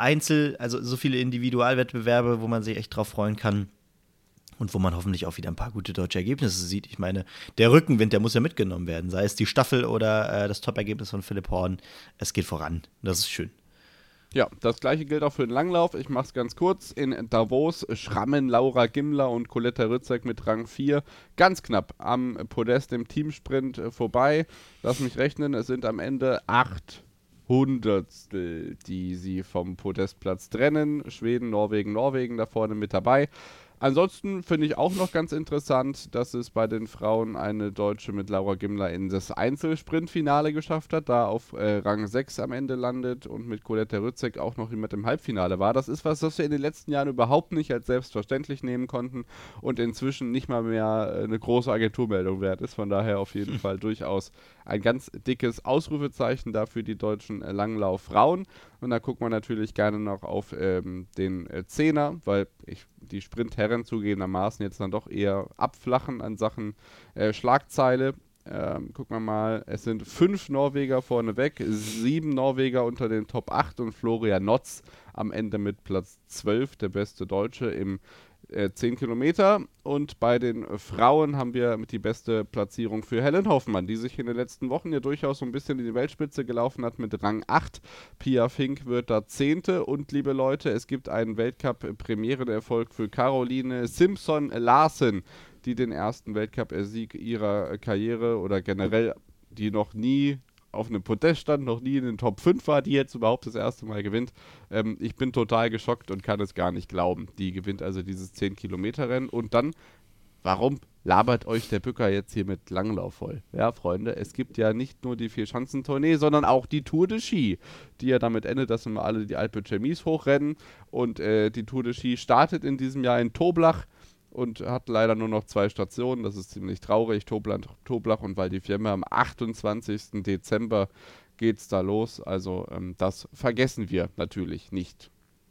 so viele Individualwettbewerbe, wo man sich echt drauf freuen kann und wo man hoffentlich auch wieder ein paar gute deutsche Ergebnisse sieht. Ich meine, der Rückenwind, der muss ja mitgenommen werden, sei es die Staffel oder das Top-Ergebnis von Philipp Horn. Es geht voran. Das ist schön. Ja, das gleiche gilt auch für den Langlauf. Ich mache es ganz kurz. In Davos schrammen Laura Gimler und Coletta Rützek mit Rang 4 ganz knapp am Podest im Teamsprint vorbei. Lass mich rechnen, es sind am Ende 8 Hundertstel, die sie vom Podestplatz trennen. Schweden, Norwegen da vorne mit dabei. Ansonsten finde ich auch noch ganz interessant, dass es bei den Frauen eine Deutsche mit Laura Gimler in das Einzelsprintfinale geschafft hat, da auf Rang 6 am Ende landet und mit Coletta Rützek auch noch jemand im Halbfinale war. Das ist was wir in den letzten Jahren überhaupt nicht als selbstverständlich nehmen konnten und inzwischen nicht mal mehr eine große Agenturmeldung wert ist. Von daher auf jeden Fall durchaus ein ganz dickes Ausrufezeichen dafür die deutschen Langlauf-Frauen. Und da guckt man natürlich gerne noch auf den Zehner, weil die Sprintherren zugegebenermaßen jetzt dann doch eher abflachen an Sachen Schlagzeile. Gucken wir mal, es sind 5 Norweger vorneweg, 7 Norweger unter den Top 8 und Florian Notz am Ende mit Platz 12, der beste Deutsche im 10 Kilometer. Und bei den Frauen haben wir mit die beste Platzierung für Helen Hoffmann, die sich in den letzten Wochen ja durchaus so ein bisschen in die Weltspitze gelaufen hat mit Rang 8. Pia Fink wird da 10. Und liebe Leute, es gibt einen Weltcup-Premierenerfolg für Caroline Simpson-Larsen, die den ersten Weltcup-Sieg ihrer Karriere oder generell, die noch nie auf einem Podest stand, noch nie in den Top 5 war, die jetzt überhaupt das erste Mal gewinnt. Ich bin total geschockt und kann es gar nicht glauben. Die gewinnt also dieses 10-Kilometer-Rennen. Und dann, warum labert euch der Bücker jetzt hier mit Langlauf voll? Ja, Freunde, es gibt ja nicht nur die 4-Schanzentournee, sondern auch die Tour de Ski, die ja damit endet, dass wir alle die Alpe Chemise hochrennen. Und die Tour de Ski startet in diesem Jahr in Toblach und hat leider nur noch 2 Stationen. Das ist ziemlich traurig. Toblach und Val di Fiemme. Am 28. Dezember geht's da los. Also das vergessen wir natürlich nicht.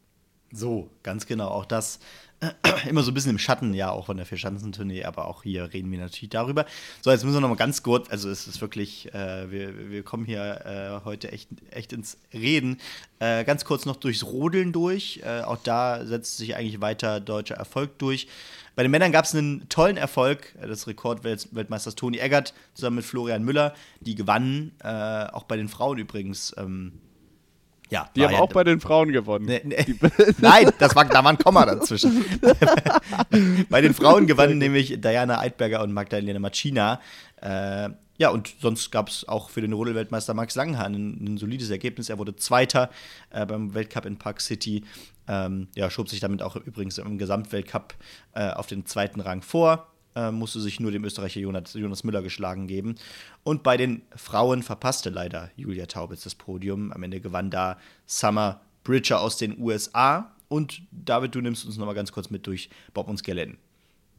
So, ganz genau. Auch das immer so ein bisschen im Schatten, ja, auch von der Vierschanzentournee, aber auch hier reden wir natürlich darüber. So, jetzt müssen wir noch mal ganz kurz, also es ist wirklich, wir kommen hier heute echt ins Reden. Ganz kurz noch durchs Rodeln durch. Auch da setzt sich eigentlich weiter deutscher Erfolg durch. Bei den Männern gab es einen tollen Erfolg, des Rekordweltmeisters Toni Eggert zusammen mit Florian Müller. Die gewannen, auch bei den Frauen übrigens. Ja, die haben auch bei den Frauen gewonnen. Nein, da war ein Komma dazwischen. Bei den Frauen gewannen nämlich Diana Eidberger und Magdalena Macina. Ja, und sonst gab es auch für den Rodelweltmeister Max Langenhahn ein solides Ergebnis. Er wurde Zweiter beim Weltcup in Park City. Ja, schob sich damit auch übrigens im Gesamtweltcup auf den 2. Rang vor. Musste sich nur dem Österreicher Jonas Müller geschlagen geben. Und bei den Frauen verpasste leider Julia Taubitz das Podium. Am Ende gewann da Summer Bridger aus den USA. Und David, du nimmst uns noch mal ganz kurz mit durch Bob und Skeleton.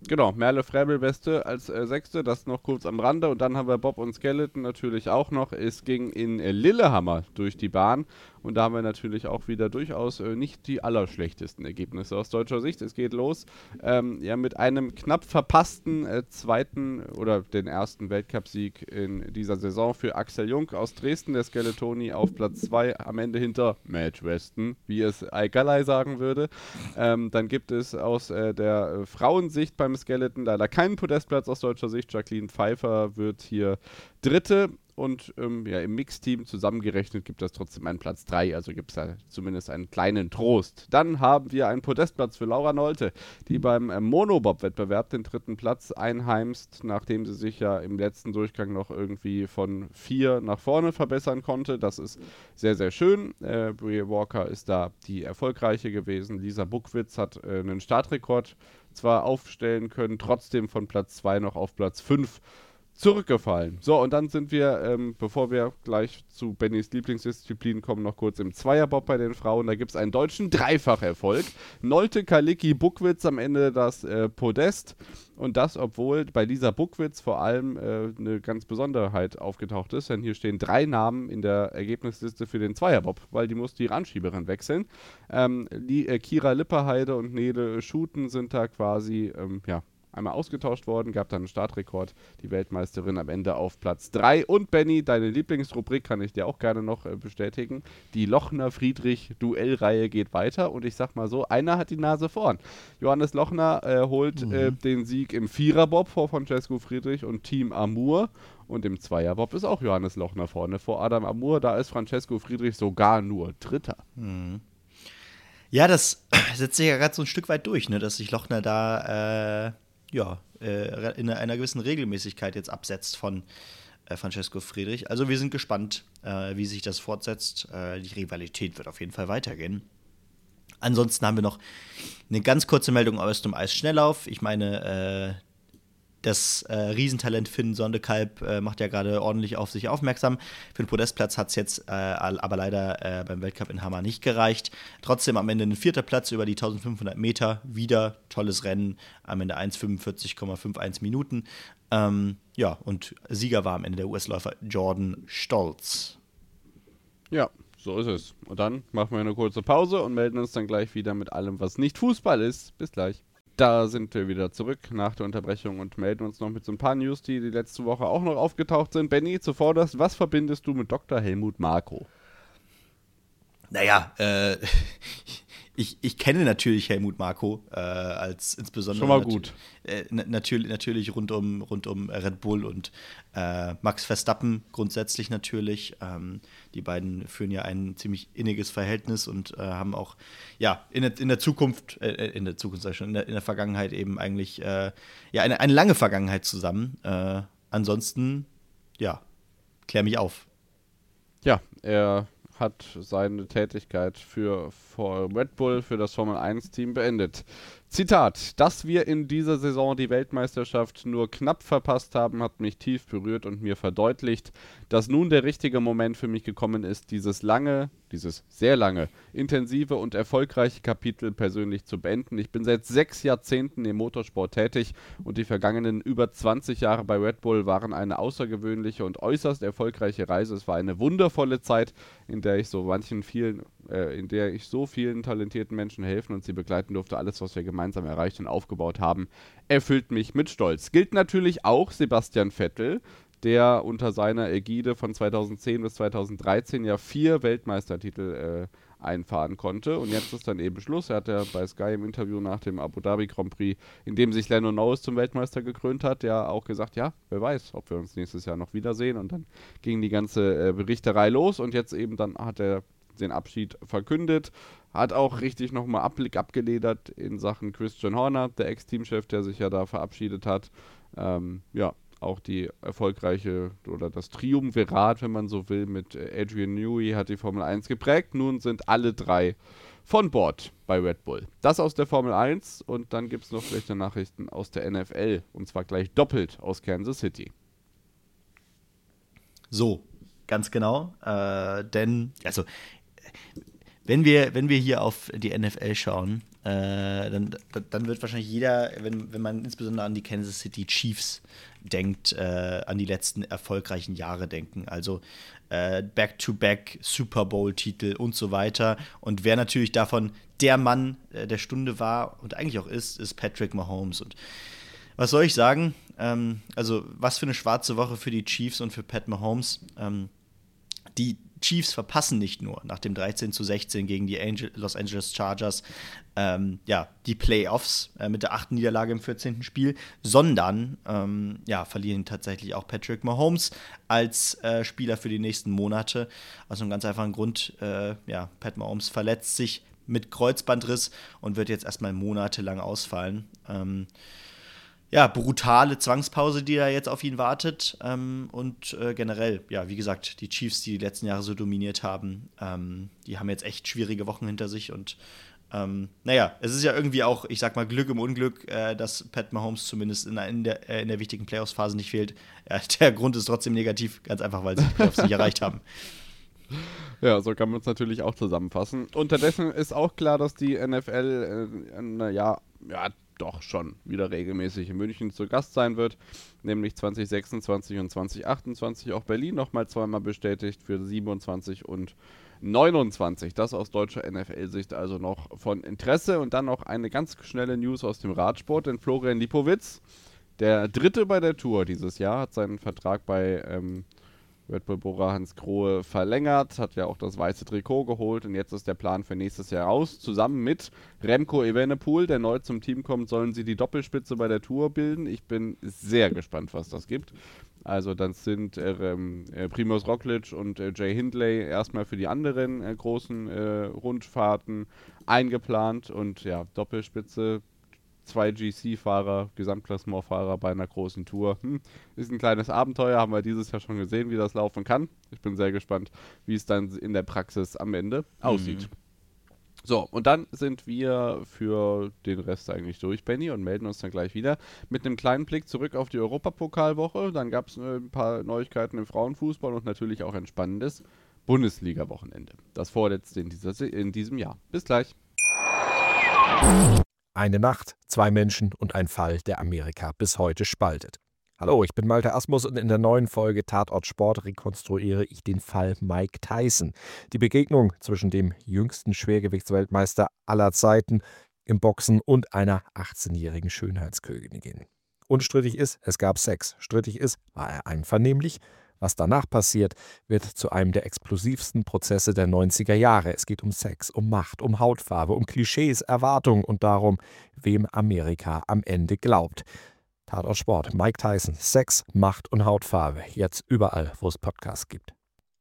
Genau, Merle Fräbel Beste als Sechste, das noch kurz am Rande. Und dann haben wir Bob und Skeleton natürlich auch noch. Es ging in Lillehammer durch die Bahn. Und da haben wir natürlich auch wieder durchaus nicht die allerschlechtesten Ergebnisse aus deutscher Sicht. Es geht los mit einem knapp verpassten zweiten oder den ersten Weltcupsieg in dieser Saison für Axel Jung aus Dresden, der Skeletoni auf Platz 2, am Ende hinter Matt Weston, wie es Eikerlei sagen würde. Dann gibt es aus der Frauensicht beim Skeleton leider keinen Podestplatz aus deutscher Sicht. Jacqueline Pfeiffer wird hier Dritte. Und im Mixteam zusammengerechnet gibt es trotzdem einen Platz 3, also gibt es da zumindest einen kleinen Trost. Dann haben wir einen Podestplatz für Laura Nolte, die beim Monobob-Wettbewerb den 3. Platz einheimst, nachdem sie sich ja im letzten Durchgang noch irgendwie von 4 nach vorne verbessern konnte. Das ist sehr, sehr schön. Brie Walker ist da die erfolgreiche gewesen. Lisa Buckwitz hat einen Startrekord zwar aufstellen können, trotzdem von Platz 2 noch auf Platz 5 zurückgefallen. So, und dann sind wir, bevor wir gleich zu Bennys Lieblingsdisziplin kommen, noch kurz im Zweierbob bei den Frauen. Da gibt es einen deutschen Dreifacherfolg. Nolte, Kalicki, Buckwitz am Ende das Podest. Und das, obwohl bei Lisa Buckwitz vor allem eine ganz Besonderheit aufgetaucht ist, denn hier stehen 3 Namen in der Ergebnisliste für den Zweierbob, weil die musste ihre Anschieberin wechseln. Kira Lipperheide und Nele Schuten sind da quasi, einmal ausgetauscht worden, gab dann einen Startrekord, die Weltmeisterin am Ende auf Platz 3. Und Benny, deine Lieblingsrubrik kann ich dir auch gerne noch bestätigen. Die Lochner-Friedrich-Duellreihe geht weiter und ich sag mal so, einer hat die Nase vorn. Johannes Lochner holt den Sieg im Viererbob vor Francesco Friedrich und Team Amour. Und im Zweierbob ist auch Johannes Lochner vorne vor Adam Amour. Da ist Francesco Friedrich sogar nur Dritter. Ja, das setzt sich ja gerade so ein Stück weit durch, ne, dass sich Lochner da in einer gewissen Regelmäßigkeit jetzt absetzt von Francesco Friedrich. Also wir sind gespannt, wie sich das fortsetzt. Die Rivalität wird auf jeden Fall weitergehen. Ansonsten haben wir noch eine ganz kurze Meldung aus dem Eisschnelllauf. Ich meine, das Riesentalent Finn Sondekalb macht ja gerade ordentlich auf sich aufmerksam. Für den Podestplatz hat es jetzt aber leider beim Weltcup in Hammer nicht gereicht. Trotzdem am Ende ein 4. Platz über die 1500 Meter. Wieder tolles Rennen. Am Ende 1:45,51 Minuten. Und Sieger war am Ende der US-Läufer Jordan Stolz. Ja, so ist es. Und dann machen wir eine kurze Pause und melden uns dann gleich wieder mit allem, was nicht Fußball ist. Bis gleich. Da sind wir wieder zurück nach der Unterbrechung und melden uns noch mit so ein paar News, die letzte Woche auch noch aufgetaucht sind. Benny, zuvorderst, was verbindest du mit Dr. Helmut Marko? Naja, ich kenne natürlich Helmut Marko als insbesondere schon mal gut. Natürlich rund um Red Bull und Max Verstappen grundsätzlich natürlich. Die beiden führen ja ein ziemlich inniges Verhältnis und haben auch in der Vergangenheit eben eigentlich eine lange Vergangenheit zusammen. Ansonsten klär mich auf. Ja, er hat seine Tätigkeit für Red Bull, für das Formel-1-Team beendet. Zitat: Dass wir in dieser Saison die Weltmeisterschaft nur knapp verpasst haben, hat mich tief berührt und mir verdeutlicht, dass nun der richtige Moment für mich gekommen ist, dieses sehr lange, intensive und erfolgreiche Kapitel persönlich zu beenden. Ich bin seit 6 Jahrzehnten im Motorsport tätig und die vergangenen über 20 Jahre bei Red Bull waren eine außergewöhnliche und äußerst erfolgreiche Reise. Es war eine wundervolle Zeit, in der ich so vielen talentierten Menschen helfen und sie begleiten durfte. Alles, was wir gemeinsam erreicht und aufgebaut haben, erfüllt mich mit Stolz. Gilt natürlich auch Sebastian Vettel, der unter seiner Ägide von 2010 bis 2013 ja 4 Weltmeistertitel einfahren konnte. Und jetzt ist dann eben Schluss. Er hat ja bei Sky im Interview nach dem Abu Dhabi Grand Prix, in dem sich Lando Norris zum Weltmeister gekrönt hat, ja auch gesagt, ja, wer weiß, ob wir uns nächstes Jahr noch wiedersehen. Und dann ging die ganze Berichterei los und jetzt eben dann hat er den Abschied verkündet, hat auch richtig nochmal abgeledert in Sachen Christian Horner, der Ex-Teamchef, der sich ja da verabschiedet hat. Auch die erfolgreiche oder das Triumvirat, wenn man so will, mit Adrian Newey hat die Formel 1 geprägt. Nun sind alle 3 von Bord bei Red Bull. Das aus der Formel 1 und dann gibt es noch schlechte Nachrichten aus der NFL und zwar gleich doppelt aus Kansas City. So, ganz genau. Denn, also, wenn wir hier auf die NFL schauen, dann wird wahrscheinlich jeder, wenn man insbesondere an die Kansas City Chiefs denkt, an die letzten erfolgreichen Jahre denken. Also Back-to-Back Super Bowl-Titel und so weiter. Und wer natürlich davon der Mann der Stunde war und eigentlich auch ist Patrick Mahomes. Und was soll ich sagen? Also was für eine schwarze Woche für die Chiefs und für Pat Mahomes. Die Chiefs verpassen nicht nur nach dem 13:16 gegen die Los Angeles Chargers die Playoffs mit der 8. Niederlage im 14. Spiel, sondern verlieren tatsächlich auch Patrick Mahomes als Spieler für die nächsten Monate. Aus einem ganz einfachen Grund, Pat Mahomes verletzt sich mit Kreuzbandriss und wird jetzt erstmal monatelang ausfallen. Brutale Zwangspause, die da jetzt auf ihn wartet. Und generell, wie gesagt, die Chiefs, die letzten Jahre so dominiert haben, die haben jetzt echt schwierige Wochen hinter sich. Und es ist ja irgendwie auch, ich sag mal, Glück im Unglück, dass Pat Mahomes zumindest in der wichtigen Playoffs-Phase nicht fehlt. Ja, der Grund ist trotzdem negativ, ganz einfach, weil sie die Playoffs nicht erreicht haben. Ja, so kann man es natürlich auch zusammenfassen. Unterdessen ist auch klar, dass die NFL doch schon wieder regelmäßig in München zu Gast sein wird, nämlich 2026 und 2028. Auch Berlin nochmal zweimal bestätigt für 27 und 29. Das aus deutscher NFL-Sicht also noch von Interesse. Und dann noch eine ganz schnelle News aus dem Radsport, denn Florian Lipowitz, der Dritte bei der Tour dieses Jahr, hat seinen Vertrag bei Red Bull Bora Hansgrohe verlängert, hat ja auch das weiße Trikot geholt und jetzt ist der Plan für nächstes Jahr raus. Zusammen mit Remco Evenepoel, der neu zum Team kommt, sollen sie die Doppelspitze bei der Tour bilden. Ich bin sehr gespannt, was das gibt. Also dann sind Primož Roglič und Jay Hindley erstmal für die anderen großen Rundfahrten eingeplant und ja, Doppelspitze, 2 GC-Fahrer, Gesamtklassementfahrer bei einer großen Tour. Ist ein kleines Abenteuer, haben wir dieses Jahr schon gesehen, wie das laufen kann. Ich bin sehr gespannt, wie es dann in der Praxis am Ende aussieht. So, und dann sind wir für den Rest eigentlich durch, Benny, und melden uns dann gleich wieder mit einem kleinen Blick zurück auf die Europapokalwoche. Dann gab es ein paar Neuigkeiten im Frauenfußball und natürlich auch ein spannendes Bundesliga-Wochenende. Das vorletzte in diesem Jahr. Bis gleich. Eine Nacht, 2 Menschen und ein Fall, der Amerika bis heute spaltet. Hallo, ich bin Malte Asmus und in der neuen Folge Tatort Sport rekonstruiere ich den Fall Mike Tyson. Die Begegnung zwischen dem jüngsten Schwergewichtsweltmeister aller Zeiten im Boxen und einer 18-jährigen Schönheitskönigin. Unstrittig ist, es gab Sex. Strittig ist, war er einvernehmlich? Was danach passiert, wird zu einem der explosivsten Prozesse der 90er Jahre. Es geht um Sex, um Macht, um Hautfarbe, um Klischees, Erwartungen und darum, wem Amerika am Ende glaubt. Tatort Sport, Mike Tyson, Sex, Macht und Hautfarbe. Jetzt überall, wo es Podcasts gibt.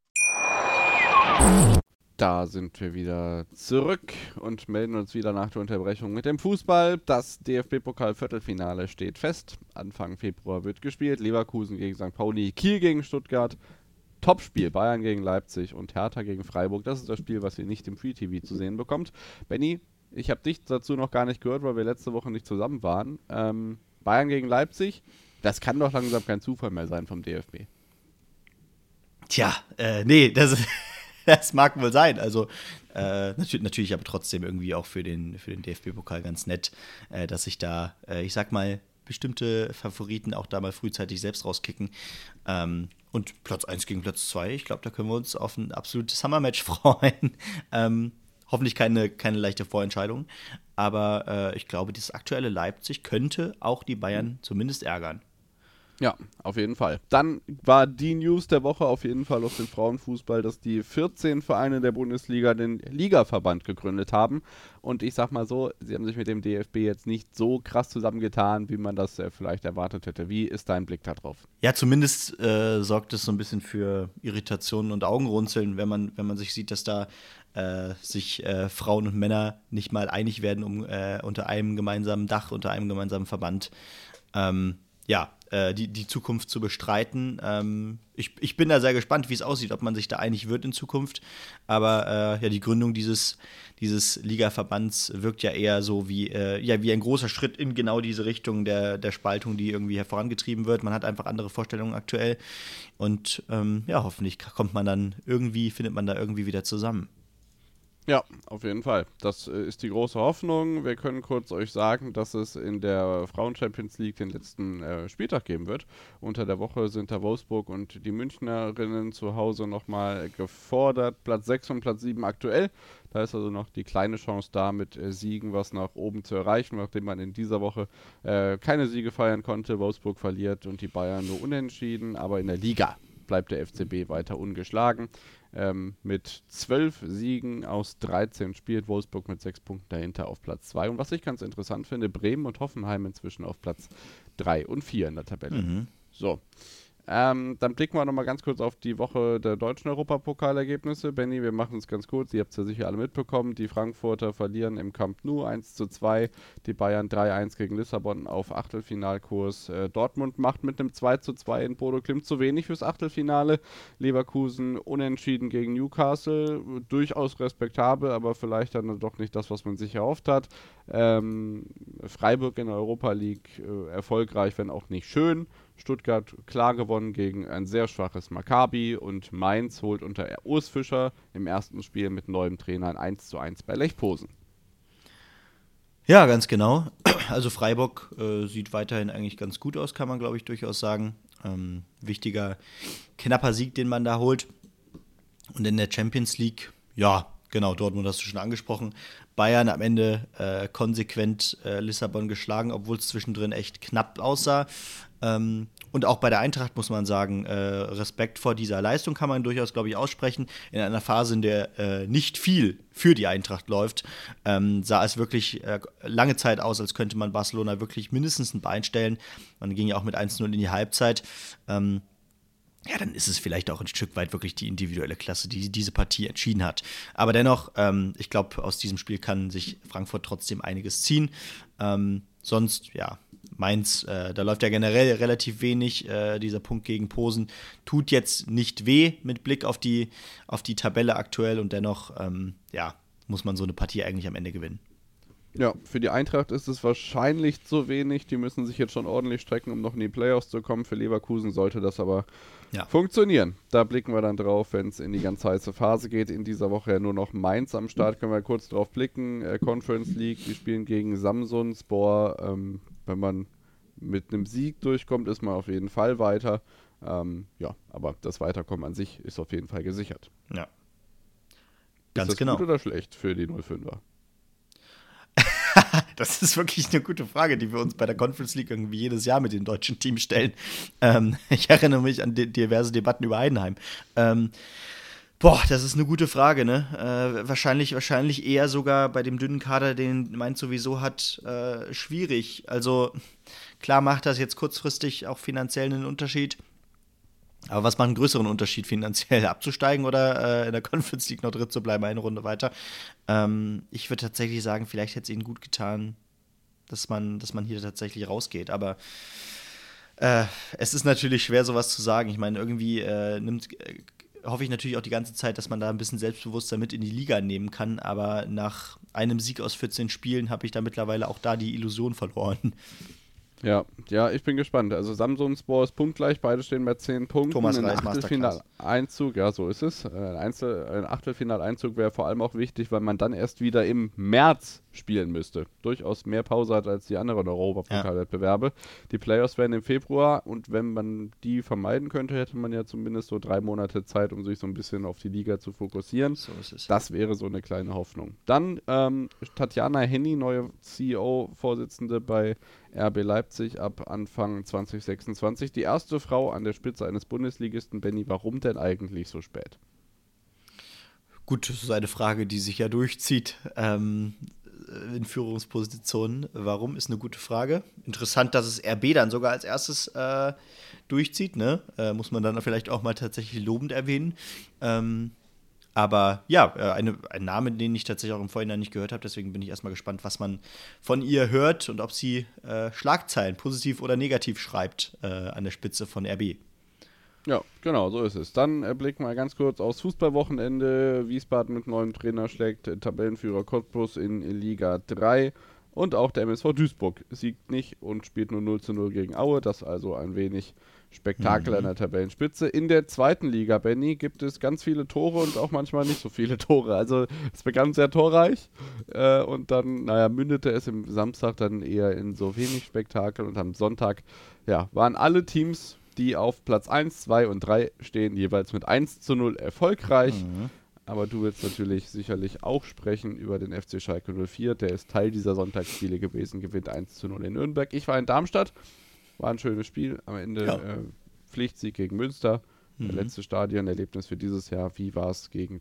Da sind wir wieder zurück und melden uns wieder nach der Unterbrechung mit dem Fußball. Das DFB-Pokal-Viertelfinale steht fest. Anfang Februar wird gespielt. Leverkusen gegen St. Pauli, Kiel gegen Stuttgart. Topspiel, Bayern gegen Leipzig und Hertha gegen Freiburg. Das ist das Spiel, was ihr nicht im Free TV zu sehen bekommt. Benni, ich habe dich dazu noch gar nicht gehört, weil wir letzte Woche nicht zusammen waren. Bayern gegen Leipzig, das kann doch langsam kein Zufall mehr sein vom DFB. Tja, das mag wohl sein. Also natürlich aber trotzdem irgendwie auch für den DFB-Pokal ganz nett, dass sich da, ich sag mal, bestimmte Favoriten auch da mal frühzeitig selbst rauskicken. Und Platz 1 gegen Platz 2, ich glaube, da können wir uns auf ein absolutes Hammermatch freuen. Hoffentlich keine leichte Vorentscheidung. Aber ich glaube, dieses aktuelle Leipzig könnte auch die Bayern zumindest ärgern. Ja, auf jeden Fall. Dann war die News der Woche auf jeden Fall aus dem Frauenfußball, dass die 14 Vereine der Bundesliga den Ligaverband gegründet haben. Und ich sag mal so, sie haben sich mit dem DFB jetzt nicht so krass zusammengetan, wie man das vielleicht erwartet hätte. Wie ist dein Blick da drauf? Ja, zumindest sorgt es so ein bisschen für Irritationen und Augenrunzeln, wenn man sich sieht, dass da sich Frauen und Männer nicht mal einig werden unter einem gemeinsamen Dach, unter einem gemeinsamen Verband. Die Zukunft zu bestreiten. Ich bin da sehr gespannt, wie es aussieht, ob man sich da einig wird in Zukunft. Aber die Gründung dieses Ligaverbands wirkt ja eher so wie ein großer Schritt in genau diese Richtung der Spaltung, die irgendwie vorangetrieben wird. Man hat einfach andere Vorstellungen aktuell. Und hoffentlich findet man da irgendwie wieder zusammen. Ja, auf jeden Fall. Das ist die große Hoffnung. Wir können kurz euch sagen, dass es in der Frauen-Champions League den letzten Spieltag geben wird. Unter der Woche sind da Wolfsburg und die Münchnerinnen zu Hause nochmal gefordert. Platz 6 und Platz 7 aktuell. Da ist also noch die kleine Chance da, mit Siegen was nach oben zu erreichen, nachdem man in dieser Woche keine Siege feiern konnte. Wolfsburg verliert und die Bayern nur unentschieden, aber in der Liga bleibt der FCB weiter ungeschlagen. Mit 12 Siegen aus 13 spielt Wolfsburg mit 6 Punkten dahinter auf Platz 2. Und was ich ganz interessant finde, Bremen und Hoffenheim inzwischen auf Platz 3 und 4 in der Tabelle. So. Dann blicken wir nochmal ganz kurz auf die Woche der deutschen Europapokalergebnisse. Benni, wir machen es ganz kurz. Ihr habt es ja sicher alle mitbekommen. Die Frankfurter verlieren im Camp Nou 1:2. Die Bayern 3:1 gegen Lissabon auf Achtelfinalkurs. Dortmund macht mit einem 2:2 in Bodo Glimt zu wenig fürs Achtelfinale. Leverkusen unentschieden gegen Newcastle. Durchaus respektabel, aber vielleicht dann doch nicht das, was man sich erhofft hat. Freiburg in der Europa League erfolgreich, wenn auch nicht schön. Stuttgart klar gewonnen gegen ein sehr schwaches Maccabi und Mainz holt unter Urs Fischer im ersten Spiel mit neuem Trainer ein 1:1 bei Lech Posen. Ja, ganz genau. Also Freiburg sieht weiterhin eigentlich ganz gut aus, kann man glaube ich durchaus sagen. Wichtiger, knapper Sieg, den man da holt. Und in der Champions League, ja, genau, Dortmund hast du schon angesprochen. Bayern am Ende konsequent Lissabon geschlagen, obwohl es zwischendrin echt knapp aussah. Und auch bei der Eintracht muss man sagen, Respekt vor dieser Leistung kann man durchaus, glaube ich, aussprechen. In einer Phase, in der nicht viel für die Eintracht läuft, sah es wirklich lange Zeit aus, als könnte man Barcelona wirklich mindestens ein Bein stellen. Man ging ja auch mit 1:0 in die Halbzeit. Ja, dann ist es vielleicht auch ein Stück weit wirklich die individuelle Klasse, die diese Partie entschieden hat. Aber dennoch, ich glaube, aus diesem Spiel kann sich Frankfurt trotzdem einiges ziehen. Sonst, ja, Mainz, da läuft ja generell relativ wenig. Dieser Punkt gegen Posen tut jetzt nicht weh mit Blick auf die Tabelle aktuell. Und dennoch, ja, muss man so eine Partie eigentlich am Ende gewinnen. Ja, für die Eintracht ist es wahrscheinlich zu wenig. Die müssen sich jetzt schon ordentlich strecken, um noch in die Playoffs zu kommen. Für Leverkusen sollte das aber funktionieren. Da blicken wir dann drauf, wenn es in die ganz heiße Phase geht. In dieser Woche ja nur noch Mainz am Start. Können wir kurz drauf blicken. Conference League, die spielen gegen Samsunspor. Wenn man mit einem Sieg durchkommt, ist man auf jeden Fall weiter. Ja, aber das Weiterkommen an sich ist auf jeden Fall gesichert. Ja. Ganz ist das gut oder schlecht für die 05er? Das ist wirklich eine gute Frage, die wir uns bei der Conference League irgendwie jedes Jahr mit den deutschen Teams stellen. Ich erinnere mich an diverse Debatten über Heidenheim. Das ist eine gute Frage, ne? Wahrscheinlich eher sogar bei dem dünnen Kader, den Mainz sowieso hat, schwierig. Also klar macht das jetzt kurzfristig auch finanziell einen Unterschied. Aber was macht einen größeren Unterschied, finanziell abzusteigen oder in der Conference League noch dritt zu bleiben, eine Runde weiter? Ich würde tatsächlich sagen, vielleicht hätte es ihnen gut getan, dass man hier tatsächlich rausgeht. Aber es ist natürlich schwer, sowas zu sagen. Ich meine, irgendwie hoffe ich natürlich auch die ganze Zeit, dass man da ein bisschen Selbstbewusstsein mit in die Liga nehmen kann. Aber nach einem Sieg aus 14 Spielen habe ich da mittlerweile auch da die Illusion verloren. Ja, ich bin gespannt. Also Samsunspor ist punktgleich, beide stehen bei 10 Punkten. Thomas Reis, Achtelfinaleinzug, ja, so ist es. Ein Achtelfinaleinzug wäre vor allem auch wichtig, weil man dann erst wieder im März spielen müsste. Durchaus mehr Pause hat als die anderen Europapokalwettbewerbe. Die Playoffs wären im Februar und wenn man die vermeiden könnte, hätte man ja zumindest so 3 Monate Zeit, um sich so ein bisschen auf die Liga zu fokussieren. So ist es. Das wäre so eine kleine Hoffnung. Dann Tatjana Henny, neue CEO-Vorsitzende bei RB Leipzig ab Anfang 2026. Die erste Frau an der Spitze eines Bundesligisten. Benni, warum denn eigentlich so spät? Gut, das ist eine Frage, die sich ja durchzieht in Führungspositionen. Warum, ist eine gute Frage. Interessant, dass es RB dann sogar als erstes durchzieht, ne? Muss man dann vielleicht auch mal tatsächlich lobend erwähnen. Aber ja, ein Name, den ich tatsächlich auch im Vorhinein nicht gehört habe. Deswegen bin ich erstmal gespannt, was man von ihr hört und ob sie Schlagzeilen positiv oder negativ schreibt an der Spitze von RB. Ja, genau, so ist es. Dann blicken wir ganz kurz aufs Fußballwochenende. Wiesbaden mit neuem Trainer schlägt Tabellenführer Cottbus in Liga 3. Und auch der MSV Duisburg siegt nicht und spielt nur 0:0 gegen Aue. Das also ein wenig Spektakel an der Tabellenspitze. In der zweiten Liga, Benny, gibt es ganz viele Tore und auch manchmal nicht so viele Tore. Also es begann sehr torreich und dann, mündete es im Samstag dann eher in so wenig Spektakel. Und am Sonntag, waren alle Teams, die auf Platz 1, 2 und 3 stehen, jeweils mit 1:0 erfolgreich. Aber du willst natürlich sicherlich auch sprechen über den FC Schalke 04. Der ist Teil dieser Sonntagsspiele gewesen, gewinnt 1:0 in Nürnberg. Ich war in Darmstadt. War ein schönes Spiel. Am Ende Pflichtsieg gegen Münster. Das letzte Stadionerlebnis für dieses Jahr. Wie war es gegen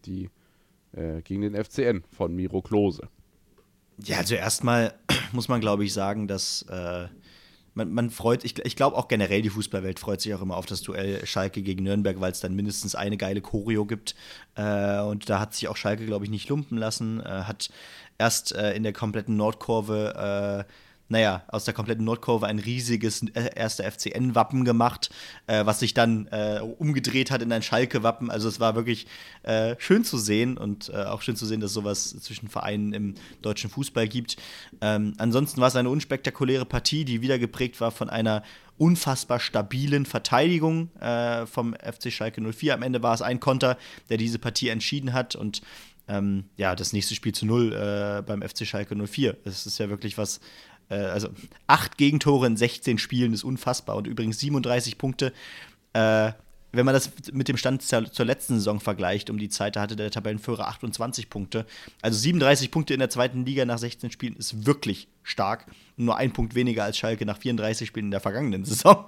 den FCN von Miro Klose? Ja, also erstmal muss man, glaube ich, sagen, dass man freut, ich glaube auch generell die Fußballwelt freut sich auch immer auf das Duell Schalke gegen Nürnberg, weil es dann mindestens eine geile Choreo gibt. Und da hat sich auch Schalke, glaube ich, nicht lumpen lassen. Hat erst in der kompletten Nordkurve aus der kompletten Nordkurve ein riesiges erster FCN-Wappen gemacht, was sich dann umgedreht hat in ein Schalke-Wappen. Also es war wirklich schön zu sehen und auch schön zu sehen, dass sowas zwischen Vereinen im deutschen Fußball gibt. Ansonsten war es eine unspektakuläre Partie, die wieder geprägt war von einer unfassbar stabilen Verteidigung vom FC Schalke 04. Am Ende war es ein Konter, der diese Partie entschieden hat und das nächste Spiel 0 beim FC Schalke 04. Das ist ja wirklich was. Also 8 Gegentore in 16 Spielen ist unfassbar und übrigens 37 Punkte. Wenn man das mit dem Stand zur letzten Saison vergleicht, um die Zeit, da hatte der Tabellenführer 28 Punkte. Also 37 Punkte in der zweiten Liga nach 16 Spielen ist wirklich stark. Nur ein Punkt weniger als Schalke nach 34 Spielen in der vergangenen Saison.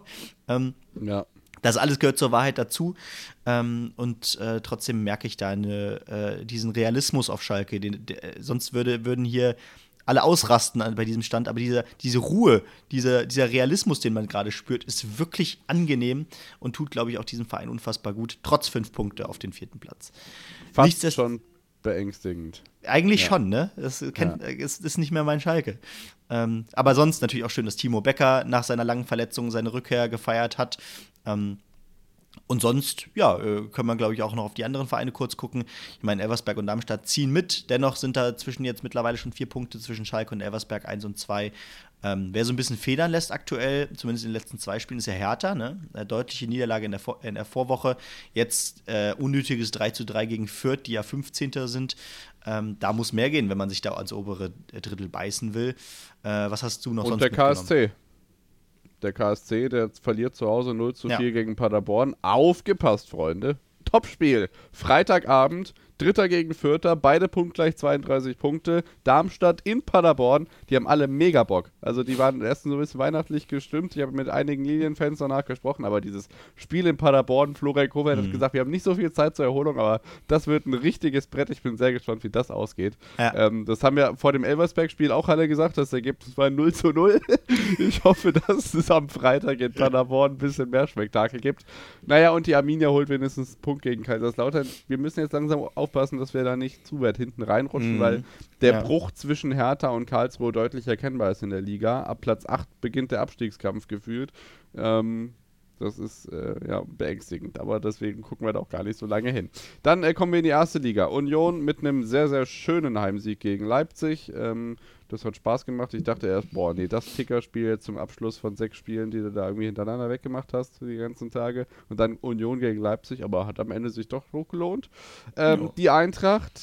Das alles gehört zur Wahrheit dazu. Und trotzdem merke ich da diesen Realismus auf Schalke. Sonst würden hier alle ausrasten bei diesem Stand, aber diese Ruhe, dieser Realismus, den man gerade spürt, ist wirklich angenehm und tut, glaube ich, auch diesem Verein unfassbar gut, trotz 5 Punkte auf den 4. Platz. Fast schon beängstigend. Eigentlich schon, ne? Das ist nicht mehr mein Schalke. Aber sonst natürlich auch schön, dass Timo Becker nach seiner langen Verletzung seine Rückkehr gefeiert hat. Und sonst, können wir, glaube ich, auch noch auf die anderen Vereine kurz gucken. Ich meine, Elversberg und Darmstadt ziehen mit. Dennoch sind da zwischen jetzt mittlerweile schon 4 Punkte zwischen Schalke und Elversberg, 1 und 2. Wer so ein bisschen federn lässt aktuell, zumindest in den letzten 2 Spielen, ist ja Hertha. Ne? Deutliche Niederlage in der Vorwoche. Jetzt unnötiges 3:3 gegen Fürth, die ja 15. sind. Da muss mehr gehen, wenn man sich da ans obere Drittel beißen will. Was hast du noch sonst mitgenommen? Und der KSC. Der KSC, der verliert zu Hause 0:4 gegen Paderborn. Aufgepasst, Freunde. Topspiel. Freitagabend, Dritter gegen Vierter, beide punktgleich 32 Punkte. Darmstadt in Paderborn, die haben alle mega Bock. Also die waren erst so ein bisschen weihnachtlich gestimmt. Ich habe mit einigen Lilienfans danach gesprochen, aber dieses Spiel in Paderborn, Florian Kohfeldt hat gesagt, wir haben nicht so viel Zeit zur Erholung, aber das wird ein richtiges Brett. Ich bin sehr gespannt, wie das ausgeht. Ja. Das haben ja vor dem Elversberg-Spiel auch alle gesagt, das Ergebnis war 0:0. Ich hoffe, dass es am Freitag in Paderborn ein bisschen mehr Spektakel gibt. Naja, und die Arminia holt wenigstens einen Punkt gegen Kaiserslautern. Wir müssen jetzt langsam aufpassen, dass wir da nicht zu weit hinten reinrutschen, weil der Bruch zwischen Hertha und Karlsruhe deutlich erkennbar ist in der Liga. Ab Platz 8 beginnt der Abstiegskampf gefühlt. Das ist beängstigend, aber deswegen gucken wir da auch gar nicht so lange hin. Dann kommen wir in die erste Liga. Union mit einem sehr, sehr schönen Heimsieg gegen Leipzig. Das hat Spaß gemacht. Ich dachte erst, das Tickerspiel jetzt zum Abschluss von 6 Spielen, die du da irgendwie hintereinander weggemacht hast die ganzen Tage. Und dann Union gegen Leipzig, aber hat am Ende sich doch hochgelohnt. Die Eintracht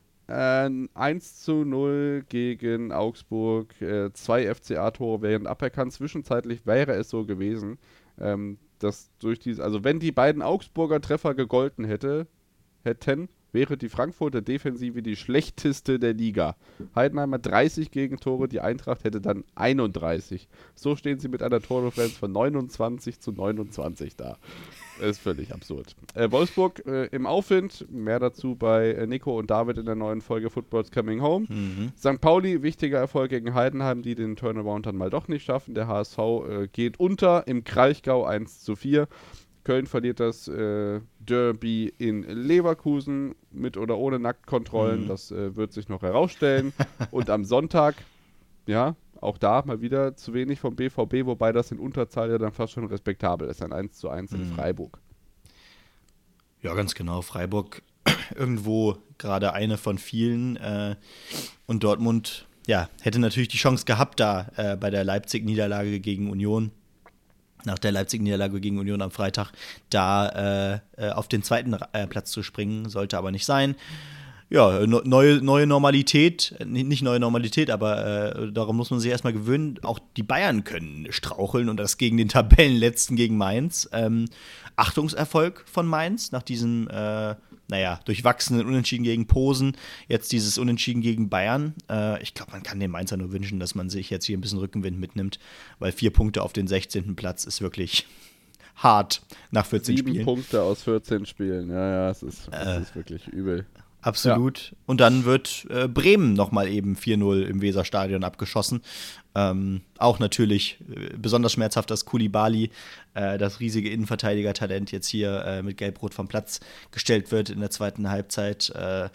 1:0 gegen Augsburg. 2 FCA-Tore wären aberkannt. Zwischenzeitlich wäre es so gewesen, dass wenn die beiden Augsburger Treffer gegolten hätten, wäre die Frankfurter Defensive die schlechteste der Liga. Heidenheim hat 30 Gegentore, die Eintracht hätte dann 31. So stehen sie mit einer Tordifferenz von 29:29 da. Das ist völlig absurd. Wolfsburg im Aufwind, mehr dazu bei Nico und David in der neuen Folge Football's Coming Home. St. Pauli, wichtiger Erfolg gegen Heidenheim, die den Turnaround dann mal doch nicht schaffen. Der HSV geht unter im Kraichgau 1:4. Köln verliert das Derby in Leverkusen mit oder ohne Nacktkontrollen. Das wird sich noch herausstellen. Und am Sonntag, auch da mal wieder zu wenig vom BVB, wobei das in Unterzahl ja dann fast schon respektabel ist. Ein 1:1 in Freiburg. Ja, ganz genau. Freiburg irgendwo gerade eine von vielen. Und Dortmund, hätte natürlich die Chance gehabt da bei der Leipzig-Niederlage gegen Union. nach der Leipzig-Niederlage gegen Union am Freitag, da auf den zweiten Platz zu springen, sollte aber nicht sein. Ja, neue Normalität, nicht neue Normalität, aber darum muss man sich erstmal gewöhnen. Auch die Bayern können straucheln und das gegen den Tabellenletzten gegen Mainz. Achtungserfolg von Mainz nach diesem, durchwachsenen Unentschieden gegen Posen, jetzt dieses Unentschieden gegen Bayern. Ich glaube, man kann den Mainzer nur wünschen, dass man sich jetzt hier ein bisschen Rückenwind mitnimmt, weil 4 Punkte auf den 16. Platz ist wirklich hart nach 14 Spielen. 7 Punkte aus 14 Spielen, ja, es ist wirklich übel. Absolut. Ja. Und dann wird Bremen nochmal eben 4-0 im Weserstadion abgeschossen. Auch natürlich besonders schmerzhaft, dass Koulibaly, das riesige Innenverteidiger-Talent, jetzt hier mit Gelb-Rot vom Platz gestellt wird in der zweiten Halbzeit.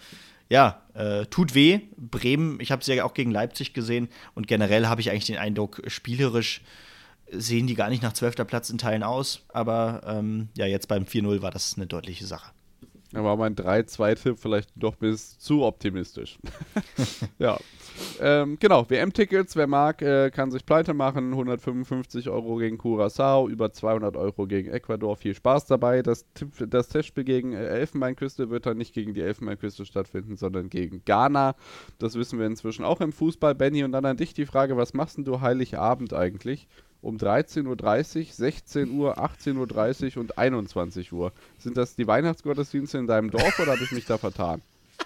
Tut weh. Bremen, ich habe sie ja auch gegen Leipzig gesehen und generell habe ich eigentlich den Eindruck, spielerisch sehen die gar nicht nach 12. Platz in Teilen aus. Aber jetzt beim 4-0 war das eine deutliche Sache. Da war mein 3-2-Tipp vielleicht doch bis zu optimistisch. Ja. Genau, WM-Tickets, wer mag, kann sich pleite machen. 155 € gegen Curaçao, über 200 € gegen Ecuador. Viel Spaß dabei. Das Testspiel gegen Elfenbeinküste wird dann nicht gegen die Elfenbeinküste stattfinden, sondern gegen Ghana. Das wissen wir inzwischen auch im Fußball. Benny, und dann an dich die Frage, was machst denn du Heiligabend eigentlich? Um 13.30 Uhr, 16 Uhr, 18.30 Uhr und 21 Uhr. Sind das die Weihnachtsgottesdienste in deinem Dorf oder habe ich mich da vertan?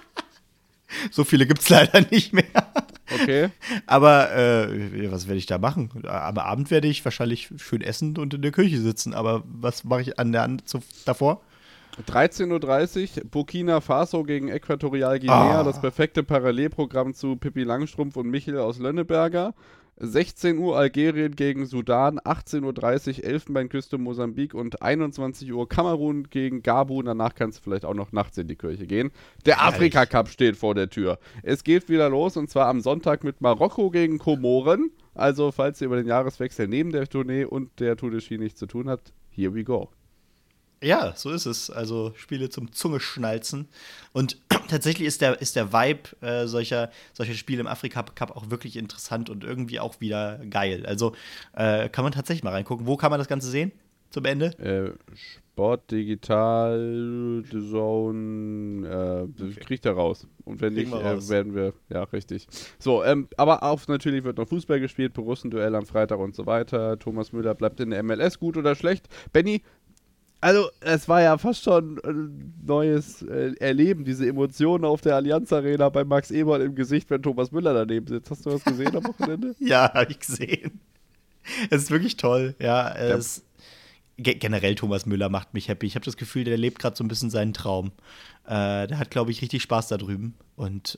So viele gibt es leider nicht mehr. Okay. Aber was werde ich da machen? Am Abend werde ich wahrscheinlich schön essen und in der Küche sitzen. Aber was mache ich davor? 13.30 Uhr, Burkina Faso gegen Äquatorial Guinea. Das perfekte Parallelprogramm zu Pippi Langstrumpf und Michel aus Lönneberger. 16 Uhr Algerien gegen Sudan, 18.30 Uhr Elfenbeinküste Mosambik und 21 Uhr Kamerun gegen Gabun. Danach kannst du vielleicht auch noch nachts in die Kirche gehen. Der Afrika-Cup steht vor der Tür. Es geht wieder los und zwar am Sonntag mit Marokko gegen Komoren. Also falls ihr über den Jahreswechsel neben der Tournee und der Tour de Ski nichts zu tun habt, here we go. Ja, so ist es. Also Spiele zum Zungeschnalzen. Und tatsächlich ist der Vibe solcher Spiele im Afrika-Cup auch wirklich interessant und irgendwie auch wieder geil. Also kann man tatsächlich mal reingucken. Wo kann man das Ganze sehen zum Ende? Sport, Digital, The Zone, kriegt er raus. Und wenn nicht, werden wir, ja, richtig. So, aber auch natürlich wird noch Fußball gespielt, Borussen-Duell am Freitag und so weiter. Thomas Müller bleibt in der MLS, gut oder schlecht. Benny, also, es war ja fast schon ein neues Erleben, diese Emotionen auf der Allianz Arena bei Max Eberl im Gesicht, wenn Thomas Müller daneben sitzt. Hast du was gesehen am Wochenende? Ja, habe ich gesehen. Es ist wirklich toll. Ja, generell Thomas Müller macht mich happy. Ich habe das Gefühl, der lebt gerade so ein bisschen seinen Traum. Der hat, glaube ich, richtig Spaß da drüben. Und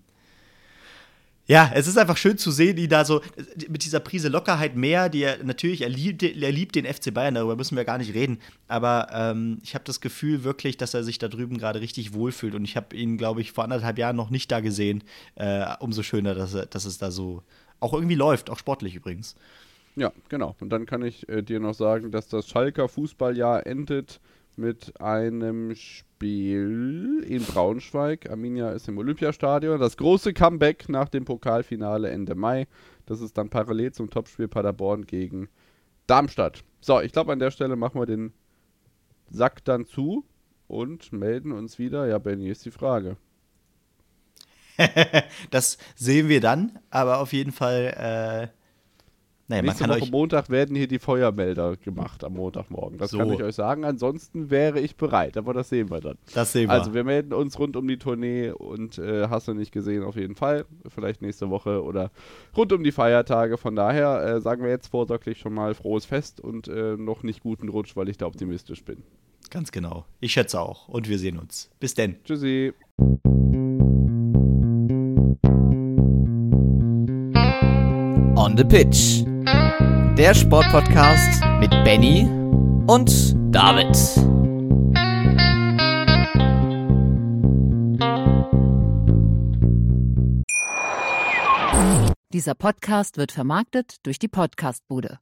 ja, es ist einfach schön zu sehen, die da so mit dieser Prise Lockerheit mehr, die er liebt den FC Bayern, darüber müssen wir gar nicht reden, aber ich habe das Gefühl wirklich, dass er sich da drüben gerade richtig wohlfühlt und ich habe ihn, glaube ich, vor 1,5 Jahren noch nicht da gesehen. Umso schöner, dass es da so auch irgendwie läuft, auch sportlich übrigens. Ja, genau. Und dann kann ich dir noch sagen, dass das Schalker Fußballjahr endet mit einem Spiel in Braunschweig. Arminia ist im Olympiastadion. Das große Comeback nach dem Pokalfinale Ende Mai. Das ist dann parallel zum Topspiel Paderborn gegen Darmstadt. So, ich glaube, an der Stelle machen wir den Sack dann zu und melden uns wieder. Ja, Benny, ist die Frage. Das sehen wir dann, aber auf jeden Fall nächste Woche Montag werden hier die Feuermelder gemacht am Montagmorgen. Das kann ich euch sagen. Ansonsten wäre ich bereit, aber das sehen wir dann. Das sehen wir. Also wir melden uns rund um die Tournee und hast du nicht gesehen auf jeden Fall. Vielleicht nächste Woche oder rund um die Feiertage. Von daher sagen wir jetzt vorsorglich schon mal frohes Fest und noch nicht guten Rutsch, weil ich da optimistisch bin. Ganz genau. Ich schätze auch. Und wir sehen uns. Bis denn. Tschüssi. On the Pitch. Der Sportpodcast mit Benny und David. Dieser Podcast wird vermarktet durch die Podcastbude.